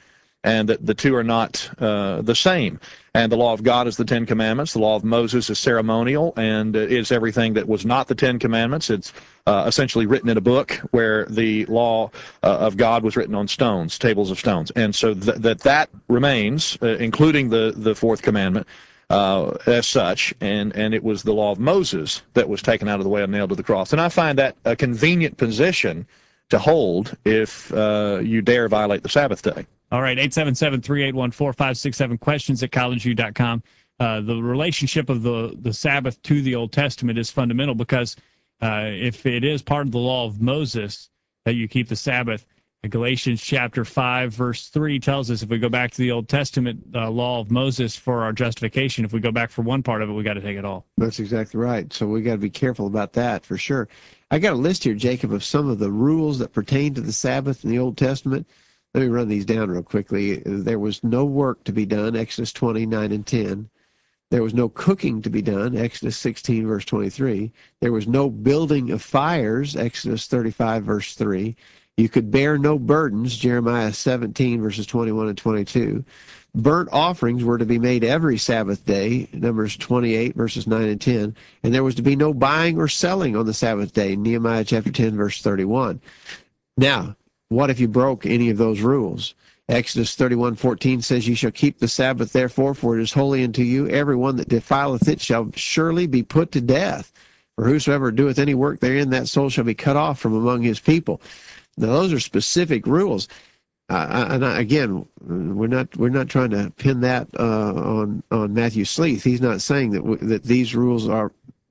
and that the two are not the same. And the law of God is the Ten Commandments. The law of Moses is ceremonial, and is everything that was not the Ten Commandments. It's essentially written in a book where the law of God was written on stones, tables of stones. And so that remains, including the fourth commandment, as such, and it was the law of Moses that was taken out of the way and nailed to the cross. And I find that a convenient position to hold if you dare violate the Sabbath day. All right, 877-381-4567, questions at collegeview.com. The relationship of the Sabbath to the Old Testament is fundamental, because if it is part of the law of Moses that you keep the Sabbath, Galatians chapter 5, verse 3 tells us if we go back to the Old Testament law of Moses for our justification, if we go back for one part of it, we got to take it all. That's exactly right. So we got to be careful about that for sure. I got a list here, Jacob, of some of the rules that pertain to the Sabbath in the Old Testament. Let me run these down real quickly. There was no work to be done, Exodus 29 and 10. There was no cooking to be done, Exodus 16, verse 23. There was no building of fires, Exodus 35, verse 3. You could bear no burdens, Jeremiah 17, verses 21 and 22. Burnt offerings were to be made every Sabbath day, Numbers 28, verses 9 and 10. And there was to be no buying or selling on the Sabbath day, Nehemiah chapter 10, verse 31. Now, what if you broke any of those rules? Exodus 31:14 says, "You shall keep the Sabbath, therefore, for it is holy unto you. Every one that defileth it shall surely be put to death. For whosoever doeth any work therein, that soul shall be cut off from among his people." Now, those are specific rules. Again, we're not trying to pin that on Matthew Sleeth. He's not saying that these rules are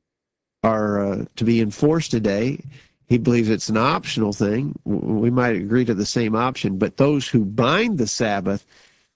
to be enforced today. He believes it's an optional thing. We might agree to the same option, but those who bind the Sabbath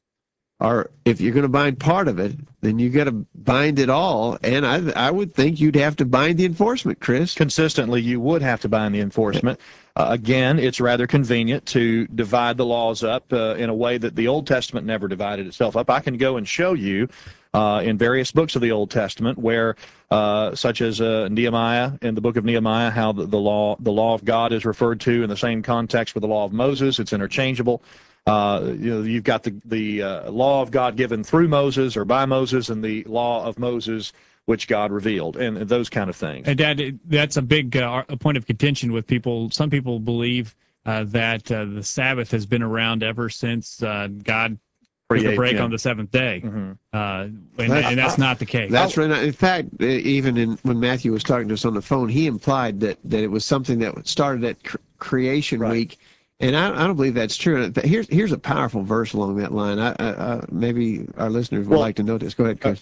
are, if you're going to bind part of it, then you got to bind it all. And I would think you'd have to bind the enforcement, Chris. Consistently, you would have to bind the enforcement. Again, it's rather convenient to divide the laws up in a way that the Old Testament never divided itself up. I can go and show you in various books of the Old Testament where, such as Nehemiah, in the book of Nehemiah, how the law of God is referred to in the same context with the law of Moses. It's interchangeable. You've got the law of God given through Moses or by Moses, and the law of Moses which God revealed, and those kind of things. And Dad, that's a big a point of contention with people. Some people believe that the Sabbath has been around ever since God took a break on the seventh day, and that's not the case. That's right. In fact, even when Matthew was talking to us on the phone, he implied that it was something that started at creation week. And I don't believe that's true. Here's a powerful verse along that line. Maybe our listeners would like to know this. Go ahead, Chris.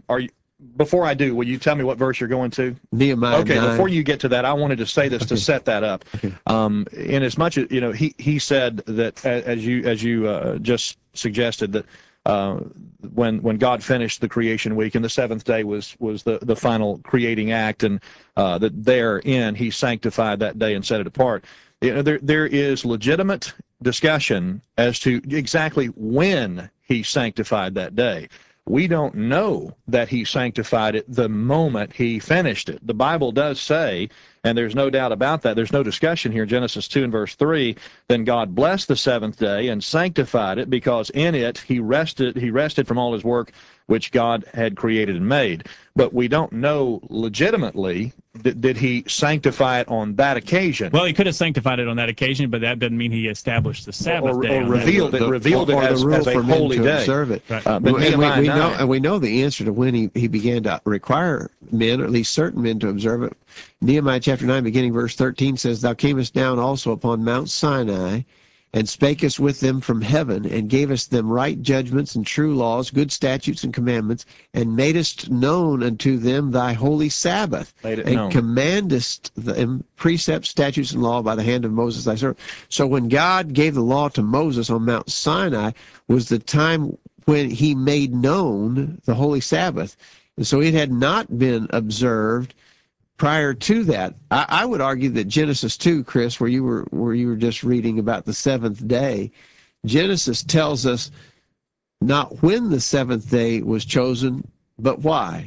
Before I do, will you tell me what verse you're going to? Nehemiah 9. Okay, before you get to that, I wanted to say this to set that up. Okay. In as much as, he said that, as you just suggested, that when God finished the creation week and the seventh day was the final creating act, and that therein he sanctified that day and set it apart. There is legitimate discussion as to exactly when he sanctified that day. We don't know that he sanctified it the moment he finished it. The Bible does say, and there's no doubt about that, there's no discussion here, Genesis 2 and verse 3, then God blessed the seventh day and sanctified it, because in it he rested from all his work which God had created and made. But we don't know legitimately, did he sanctify it on that occasion? Well, he could have sanctified it on that occasion, but that doesn't mean he established the Sabbath day. Or revealed it as a holy day. Observe it. Right. But we know the answer to when he began to require men, or at least certain men, to observe it. Nehemiah chapter 9, beginning verse 13 says, "Thou camest down also upon Mount Sinai, and spakest with them from heaven, and gavest them right judgments and true laws, good statutes and commandments, and madest known unto them thy holy Sabbath, and commandest them precepts, statutes, and law by the hand of Moses thy servant." So when God gave the law to Moses on Mount Sinai was the time when he made known the holy Sabbath. And so it had not been observed prior to that. I would argue that Genesis 2, Chris, where you were just reading about the seventh day, Genesis tells us not when the seventh day was chosen, but why.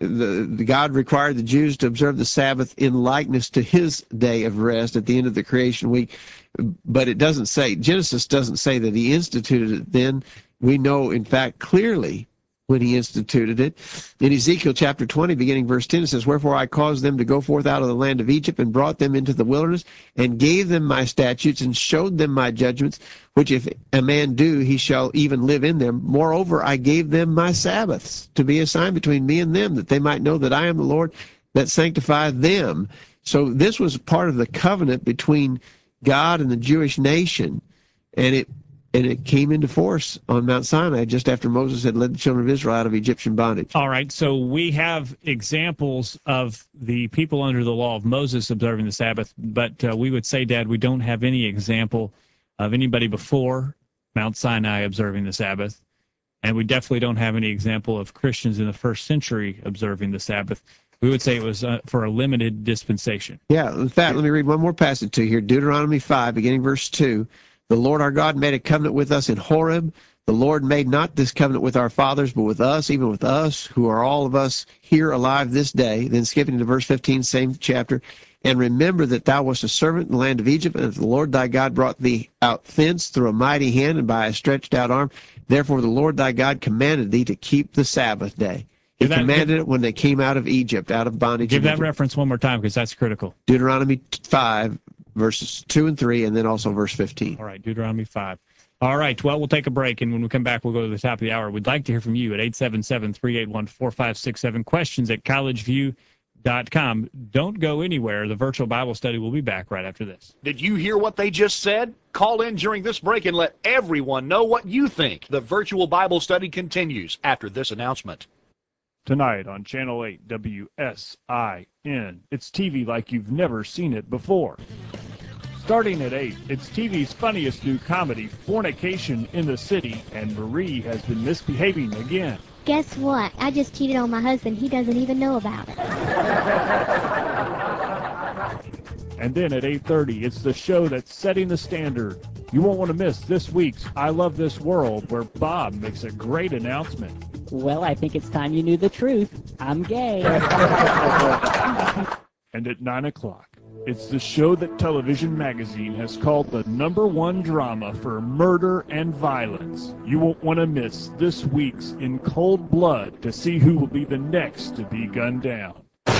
the God required the Jews to observe the Sabbath in likeness to his day of rest at the end of the creation week. But it doesn't say, Genesis doesn't say that he instituted it then. We know, in fact, clearly when he instituted it. In Ezekiel chapter 20, beginning verse 10, it says, "Wherefore I caused them to go forth out of the land of Egypt, and brought them into the wilderness, and gave them my statutes, and showed them my judgments, which if a man do, he shall even live in them. Moreover, I gave them my Sabbaths, to be a sign between me and them, that they might know that I am the Lord that sanctifieth them." So this was part of the covenant between God and the Jewish nation, and it came into force on Mount Sinai just after Moses had led the children of Israel out of Egyptian bondage. All right, so we have examples of the people under the law of Moses observing the Sabbath, but we would say, Dad, we don't have any example of anybody before Mount Sinai observing the Sabbath, and we definitely don't have any example of Christians in the first century observing the Sabbath. We would say it was for a limited dispensation. Yeah, in fact, let me read one more passage to you here. Deuteronomy 5, beginning verse 2. "The Lord our God made a covenant with us in Horeb. The Lord made not this covenant with our fathers, but with us, even with us, who are all of us here alive this day." Then skipping to verse 15, same chapter. "And remember that thou wast a servant in the land of Egypt, and that the Lord thy God brought thee out thence through a mighty hand and by a stretched out arm. Therefore the Lord thy God commanded thee to keep the Sabbath day." He commanded it when they came out of Egypt, out of bondage. Give that reference one more time, because that's critical. Deuteronomy 5, verses 2 and 3, and then also verse 15. All right, Deuteronomy 5. All right, well, we'll take a break, and when we come back, we'll go to the top of the hour. We'd like to hear from you at 877-381-4567, questions at collegeview.com. Don't go anywhere. The virtual Bible study will be back right after this. Did you hear what they just said? Call in during this break and let everyone know what you think. The virtual Bible study continues after this announcement. Tonight on Channel 8 WSIN, it's TV like you've never seen it before. Starting at 8, it's TV's funniest new comedy, Fornication in the City, and Marie has been misbehaving again. Guess what? I just cheated on my husband. He doesn't even know about it. And then at 8:30, it's the show that's setting the standard. You won't want to miss this week's I Love This World, where Bob makes a great announcement. Well, I think it's time you knew the truth. I'm gay. And at 9 o'clock, it's the show that Television Magazine has called the #1 drama for murder and violence. You won't want to miss this week's In Cold Blood to see who will be the next to be gunned down.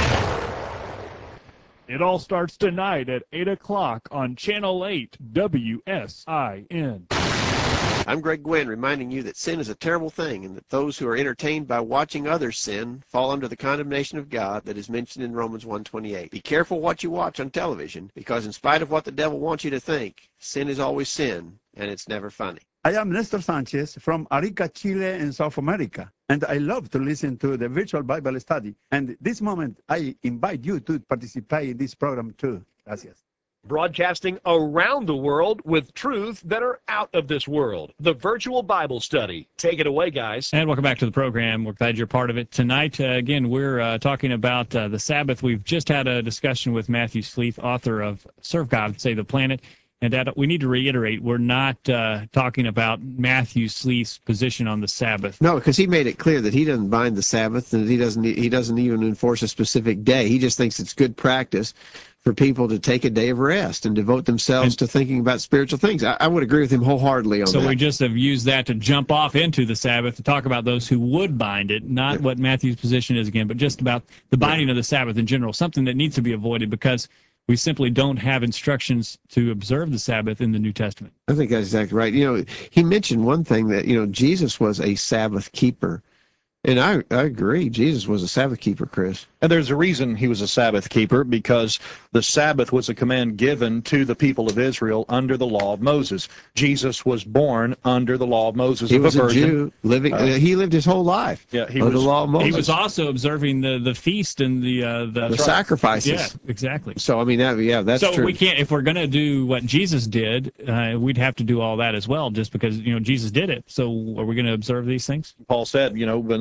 It all starts tonight at 8 o'clock on Channel 8 WSIN. I'm Greg Gwynn, reminding you that sin is a terrible thing, and that those who are entertained by watching others sin fall under the condemnation of God that is mentioned in Romans 1:28. Be careful what you watch on television, because in spite of what the devil wants you to think, sin is always sin, and it's never funny. I am Nestor Sanchez from Arica, Chile in South America, and I love to listen to the virtual Bible study. And this moment, I invite you to participate in this program too. Gracias. Broadcasting around the world with truths that are out of this world. The virtual Bible study. Take it away, guys. And welcome back to the program. We're glad you're part of it. Tonight, again, we're talking about the Sabbath. We've just had a discussion with Matthew Sleeth, author of Serve God, Save the Planet. And we need to reiterate, we're not talking about Matthew Sleeth's position on the Sabbath. No, because he made it clear that he doesn't bind the Sabbath, and he doesn't even enforce a specific day. He just thinks it's good practice for people to take a day of rest and devote themselves to thinking about spiritual things. I would agree with him wholeheartedly on that. So we just have used that to jump off into the Sabbath to talk about those who would bind it, not what Matthew's position is again, but just about the binding of the Sabbath in general, something that needs to be avoided because we simply don't have instructions to observe the Sabbath in the New Testament. I think that's exactly right. You know, he mentioned one thing that, Jesus was a Sabbath keeper. And I agree. Jesus was a Sabbath keeper, Chris. And there's a reason he was a Sabbath keeper, because the Sabbath was a command given to the people of Israel under the law of Moses. Jesus was born under the law of Moses. He was a Jew living. He lived his whole life. Yeah, under the law of Moses. He was also observing the feast and the sacrifices. Yeah, exactly. So I mean, that's so true. We can't, if we're going to do what Jesus did, we'd have to do all that as well, just because Jesus did it. So are we going to observe these things? Paul said, when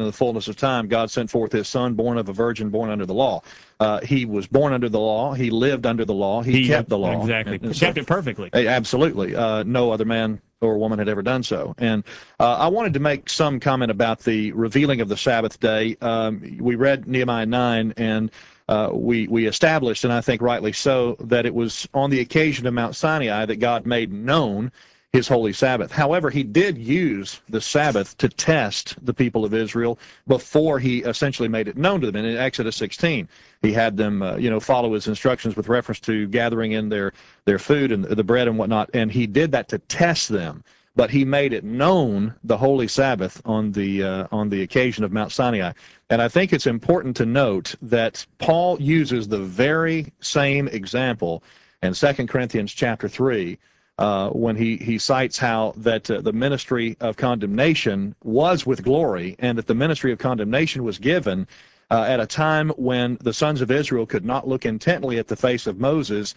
the fullness of time, God sent forth his son, born of a virgin, born under the law. He was born under the law. He lived under the law. He kept the law. Exactly. Kept it perfectly. Absolutely. No other man or woman had ever done so. And I wanted to make some comment about the revealing of the Sabbath day. We read Nehemiah 9, and we established, and I think rightly so, that it was on the occasion of Mount Sinai that God made known his holy Sabbath. However, he did use the Sabbath to test the people of Israel before he essentially made it known to them. And in Exodus 16, he had them, follow his instructions with reference to gathering in their food and the bread and whatnot. And he did that to test them. But he made it known, the holy Sabbath, on the occasion of Mount Sinai. And I think it's important to note that Paul uses the very same example in 2 Corinthians chapter 3, when he cites how that the ministry of condemnation was with glory, and that the ministry of condemnation was given at a time when the sons of Israel could not look intently at the face of Moses,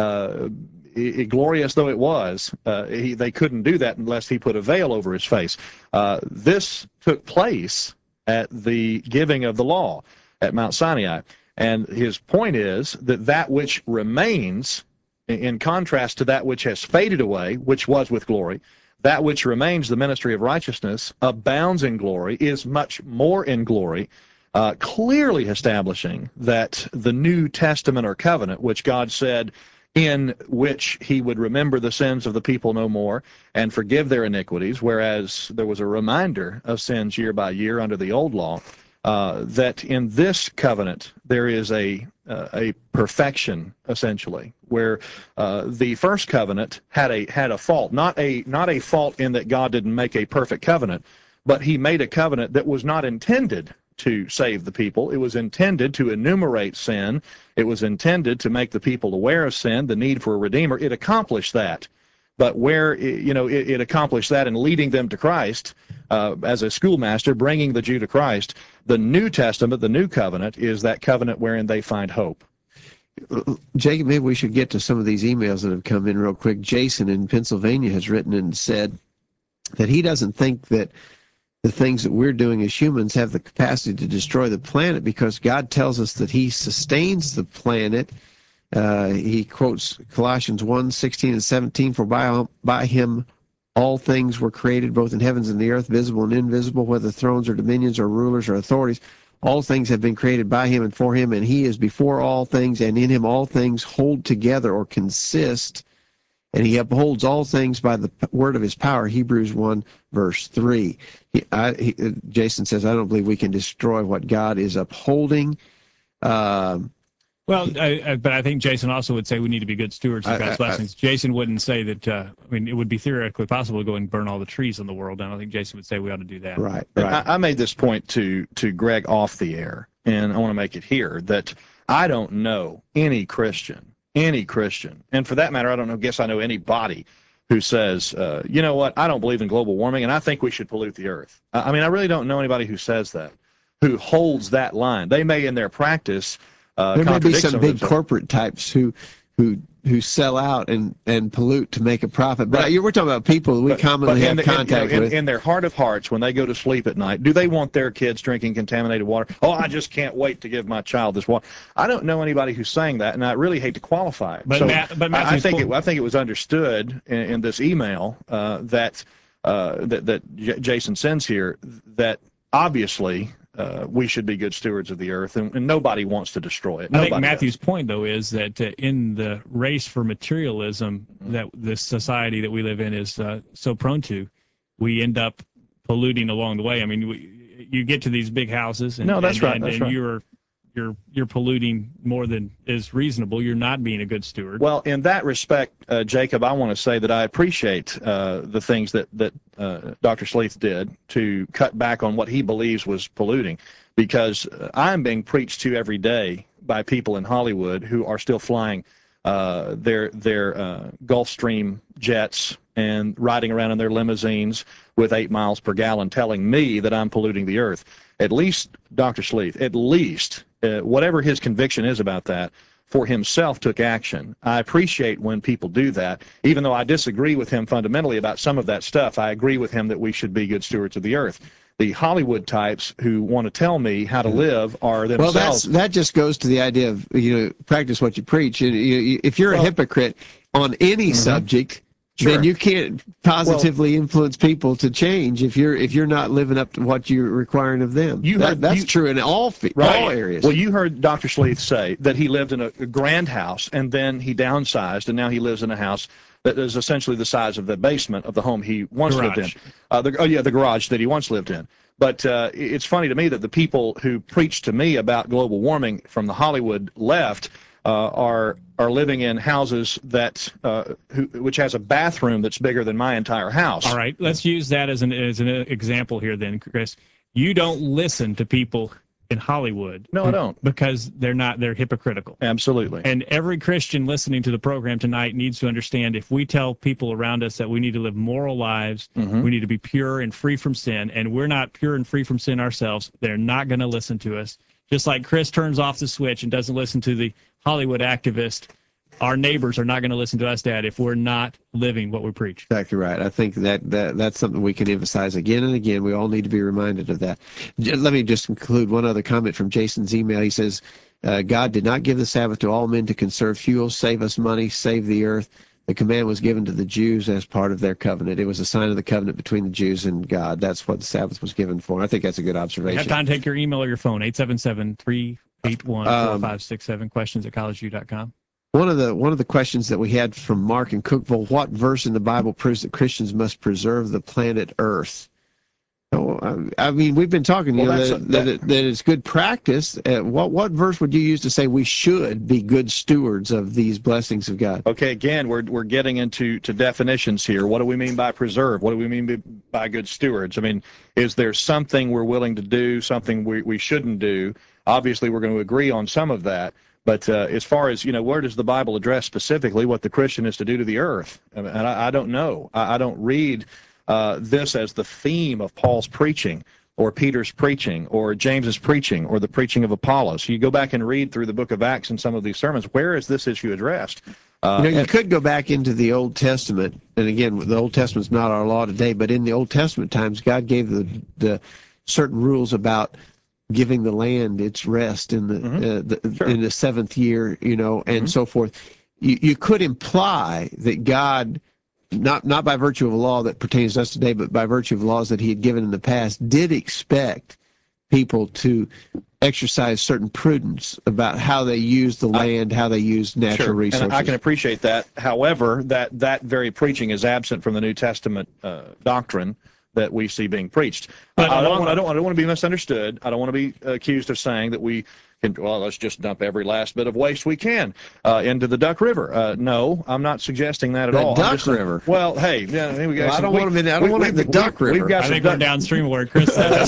glorious though it was. They couldn't do that unless he put a veil over his face. This took place at the giving of the law at Mount Sinai. And his point is that which remains, in contrast to that which has faded away, which was with glory, that which remains, the ministry of righteousness, abounds in glory, is much more in glory, clearly establishing that the New Testament or covenant, which God said in which he would remember the sins of the people no more and forgive their iniquities, whereas there was a reminder of sins year by year under the old law, that in this covenant there is a perfection, essentially, where the first covenant had a fault, not a fault in that God didn't make a perfect covenant, but he made a covenant that was not intended to save the people. It was intended to enumerate sin. It was intended to make the people aware of sin, the need for a redeemer. It accomplished that. But where, it accomplished that in leading them to Christ as a schoolmaster, bringing the Jew to Christ, the New Testament, the New Covenant, is that covenant wherein they find hope. Jacob, maybe we should get to some of these emails that have come in real quick. Jason in Pennsylvania has written and said that he doesn't think that the things that we're doing as humans have the capacity to destroy the planet, because God tells us that he sustains the planet. He quotes Colossians 1:16 and 17, for by him all things were created, both in heavens and the earth, visible and invisible, whether thrones or dominions or rulers or authorities. All things have been created by him and for him, and he is before all things, and in him all things hold together or consist, and he upholds all things by the word of his power, Hebrews 1, verse 3. Jason says, I don't believe we can destroy what God is upholding. But I think Jason also would say we need to be good stewards of God's blessings. Jason wouldn't say that, it would be theoretically possible to go and burn all the trees in the world. I don't think Jason would say we ought to do that. Right. I made this point to Greg off the air, and I want to make it here, that I don't know any Christian, and for that matter, I know anybody who says, you know what, I don't believe in global warming, and I think we should pollute the earth. I really don't know anybody who says that, who holds that line. They may in their practice there may be some big corporate types who sell out and pollute to make a profit. But we're talking about people we commonly have contact with. In their heart of hearts, when they go to sleep at night, do they want their kids drinking contaminated water? Oh, I just can't wait to give my child this water. I don't know anybody who's saying that, and I really hate to qualify it. But I think it was understood in this email that Jason sends here that obviously we should be good stewards of the earth, and nobody wants to destroy it. I think Matthew's point, though, is that in the race for materialism that this society that we live in is so prone to, we end up polluting along the way. You get to these big houses, and you're polluting more than is reasonable. You're not being a good steward. Well, in that respect, Jacob, I want to say that I appreciate the things that Dr. Sleeth did to cut back on what he believes was polluting, because I'm being preached to every day by people in Hollywood who are still flying their Gulfstream jets and riding around in their limousines with 8 miles per gallon, telling me that I'm polluting the earth. At least, Dr. Sleeth, whatever his conviction is about that, for himself took action. I appreciate when people do that. Even though I disagree with him fundamentally about some of that stuff, I agree with him that we should be good stewards of the earth. The Hollywood types who want to tell me how to live are themselves. Well, that just goes to the idea of, practice what you preach. If you're a hypocrite on any subject, Sure. then you can't positively influence people to change if you're not living up to what you're requiring of them. That's true in all areas. Well, you heard Dr. Sleeth say that he lived in a grand house, and then he downsized, and now he lives in a house that is essentially the size of the basement of the home he once lived in. The garage that he once lived in. But it's funny to me that the people who preached to me about global warming from the Hollywood left are living in houses that which has a bathroom that's bigger than my entire house. All right, let's use that as an example here then, Chris. You don't listen to people in Hollywood. No, I don't. Because they're hypocritical. Absolutely. And every Christian listening to the program tonight needs to understand, if we tell people around us that we need to live moral lives, we need to be pure and free from sin, and we're not pure and free from sin ourselves, they're not going to listen to us. Just like Chris turns off the switch and doesn't listen to the Hollywood activist, our neighbors are not going to listen to us, Dad, if we're not living what we preach. Exactly right. I think that's something we can emphasize again and again. We all need to be reminded of that. Let me just conclude one other comment from Jason's email. He says, God did not give the Sabbath to all men to conserve fuel, save us money, save the earth. The command was given to the Jews as part of their covenant. It was a sign of the covenant between the Jews and God. That's what the Sabbath was given for. I think that's a good observation. You have time to take your email or your phone, 877-381-4567, questions@collegeview.com. One of the questions that we had from Mark in Cookville: what verse in the Bible proves that Christians must preserve the planet Earth? I mean, we've been talking, that it's good practice. What verse would you use to say we should be good stewards of these blessings of God? Okay, again, we're getting into definitions here. What do we mean by preserve? What do we mean by good stewards? I mean, is there something we're willing to do, something we shouldn't do? Obviously, we're going to agree on some of that. But as far as, where does the Bible address specifically what the Christian is to do to the earth? And I don't know. I don't read this as the theme of Paul's preaching, or Peter's preaching, or James's preaching, or the preaching of Apollos. You go back and read through the book of Acts and some of these sermons. Where is this issue addressed? You could go back into the Old Testament, and again, the Old Testament's not our law today, but in the Old Testament times, God gave the certain rules about giving the land its rest in the seventh year, and so forth. You could imply that God, not by virtue of a law that pertains to us today, but by virtue of laws that he had given in the past, did expect people to exercise certain prudence about how they use the land, how they use natural resources. And I can appreciate that. However, that very preaching is absent from the New Testament doctrine that we see being preached. I don't want to be misunderstood. I don't want to be accused of saying that we can, let's just dump every last bit of waste we can into the Duck River. No, I'm not suggesting that at all. Duck River. Well, hey, we got. I don't want them in the Duck River. We've got I think we're downstream where Chris said.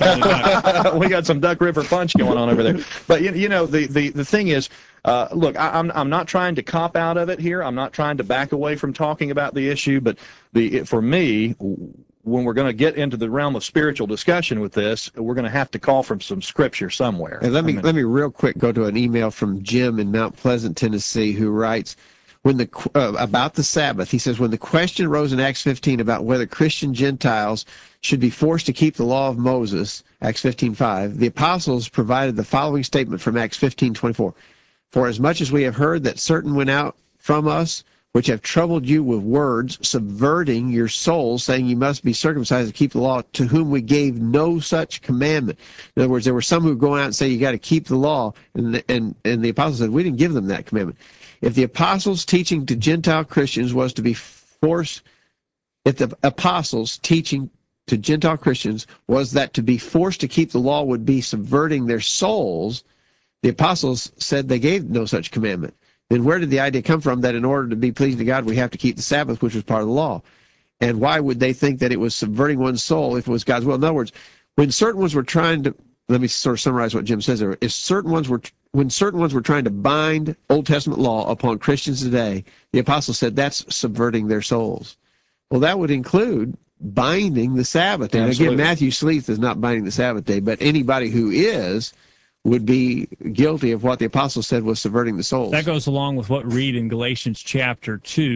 We got some Duck River punch going on over there. But the thing is, look, I'm not trying to cop out of it here. I'm not trying to back away from talking about the issue. But for me, when we're going to get into the realm of spiritual discussion with this, we're going to have to call from some scripture somewhere. Let me real quick go to an email from Jim in Mount Pleasant, Tennessee, who writes about the Sabbath. He says, when the question arose in Acts 15 about whether Christian Gentiles should be forced to keep the law of Moses, Acts 15:5, the apostles provided the following statement from Acts 15:24: for as much as we have heard that certain went out from us, which have troubled you with words, subverting your souls, saying you must be circumcised to keep the law, to whom we gave no such commandment. In other words, there were some who go out and say you got to keep the law, and the apostles said we didn't give them that commandment. If the apostles' teaching to Gentile Christians was to be forced, if the apostles' teaching to Gentile Christians was that to be forced to keep the law would be subverting their souls, the apostles said they gave no such commandment. Then where did the idea come from that in order to be pleasing to God, we have to keep the Sabbath, which was part of the law? And why would they think that it was subverting one's soul if it was God's will? In other words, when certain ones were trying to, let me sort of summarize what Jim says there. When certain ones were trying to bind Old Testament law upon Christians today, the apostles said that's subverting their souls. Well, that would include binding the Sabbath. And again, Matthew Sleeth is not binding the Sabbath day, but anybody who is would be guilty of what the apostle said was subverting the souls. That goes along with what we read in Galatians chapter 2,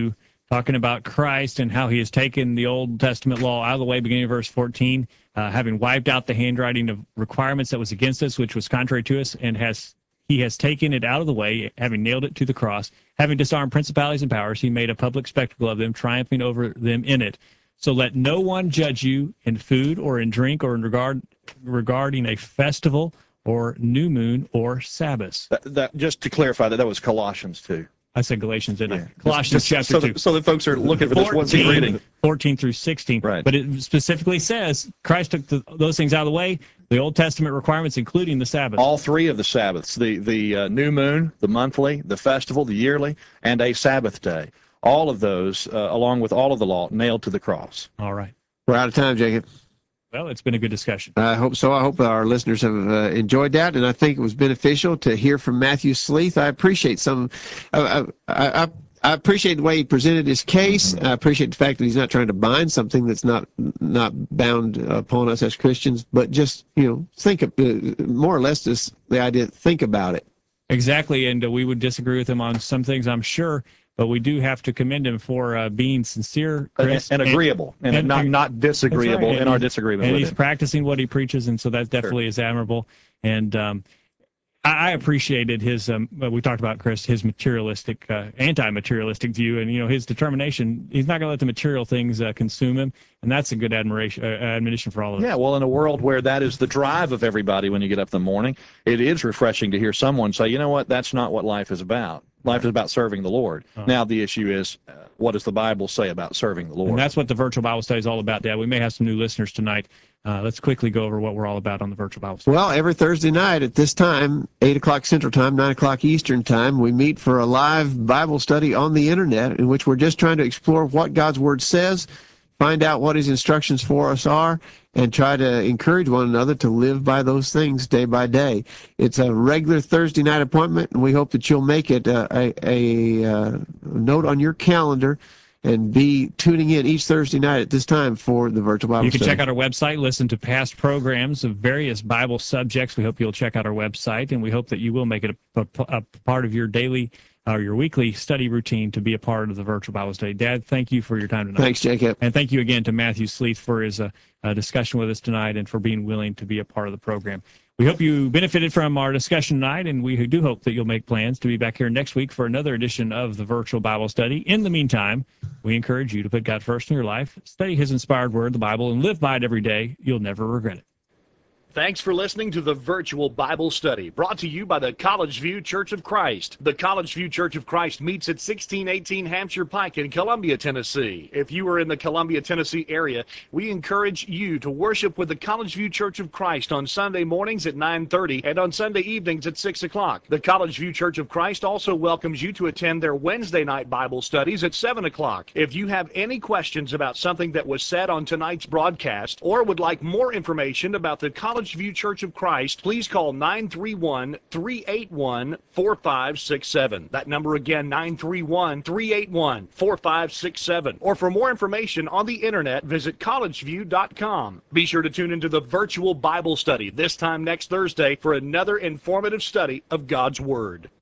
talking about Christ and how he has taken the Old Testament law out of the way, beginning of verse 14, having wiped out the handwriting of requirements that was against us, which was contrary to us, and he has taken it out of the way, having nailed it to the cross, having disarmed principalities and powers. He made a public spectacle of them, triumphing over them in it. So let no one judge you in food or in drink or in regarding a festival or new moon or Sabbath. That just to clarify, that was Colossians 2. I said Galatians, didn't Yeah. I? Colossians chapter 2. So that folks are looking for this. What's he reading? 14 through 16. Right. But it specifically says Christ took those things out of the way, the Old Testament requirements, including the Sabbath. All three of the Sabbaths, the new moon, the monthly, the festival, the yearly, and a Sabbath day. All of those, along with all of the law, nailed to the cross. All right. We're out of time, Jacob. Well, it's been a good discussion. I hope so. I hope our listeners have enjoyed that, and I think it was beneficial to hear from Matthew Sleeth. I appreciate I appreciate the way he presented his case. I appreciate the fact that he's not trying to bind something that's not bound upon us as Christians, but just think of, more or less just the idea. Think about it. Exactly, and we would disagree with him on some things, I'm sure. But we do have to commend him for being sincere, Chris, and agreeable, and not disagreeable right. in our disagreement and with he's him. practicing what he preaches, and so that definitely is admirable. And I appreciated his. We talked about Chris, his materialistic, anti-materialistic view, and his determination. He's not going to let the material things consume him, and that's a good admonition for all of us. Yeah, well, in a world where that is the drive of everybody when you get up in the morning, it is refreshing to hear someone say, you know what, that's not what life is about. Life is about serving the Lord. Now the issue is, what does the Bible say about serving the Lord? And that's what the virtual Bible study is all about, Dad. We may have some new listeners tonight. Let's quickly go over what we're all about on the virtual Bible study. Well, every Thursday night at this time, 8 o'clock Central Time, 9 o'clock Eastern Time, we meet for a live Bible study on the Internet in which we're just trying to explore what God's Word says, find out what His instructions for us are, and try to encourage one another to live by those things day by day. It's a regular Thursday night appointment, and we hope that you'll make it a note on your calendar and be tuning in each Thursday night at this time for the virtual Bible study. You can check out our website, listen to past programs of various Bible subjects. We hope you'll check out our website, and we hope that you will make it a part of your daily or your weekly study routine to be a part of the virtual Bible study. Dad, thank you for your time tonight. Thanks, Jacob. And thank you again to Matthew Sleeth for his discussion with us tonight and for being willing to be a part of the program. We hope you benefited from our discussion tonight, and we do hope that you'll make plans to be back here next week for another edition of the virtual Bible study. In the meantime, we encourage you to put God first in your life, study His inspired word, the Bible, and live by it every day. You'll never regret it. Thanks for listening to the Virtual Bible Study, brought to you by the College View Church of Christ. The College View Church of Christ meets at 1618 Hampshire Pike in Columbia, Tennessee. If you are in the Columbia, Tennessee area, we encourage you to worship with the College View Church of Christ on Sunday mornings at 9:30 and on Sunday evenings at 6 o'clock. The College View Church of Christ also welcomes you to attend their Wednesday night Bible studies at 7 o'clock. If you have any questions about something that was said on tonight's broadcast or would like more information about the College View Church of Christ, please call 931-381-4567. That number again, 931-381-4567. Or for more information on the internet, visit collegeview.com. Be sure to tune into the virtual Bible study this time next Thursday for another informative study of God's Word.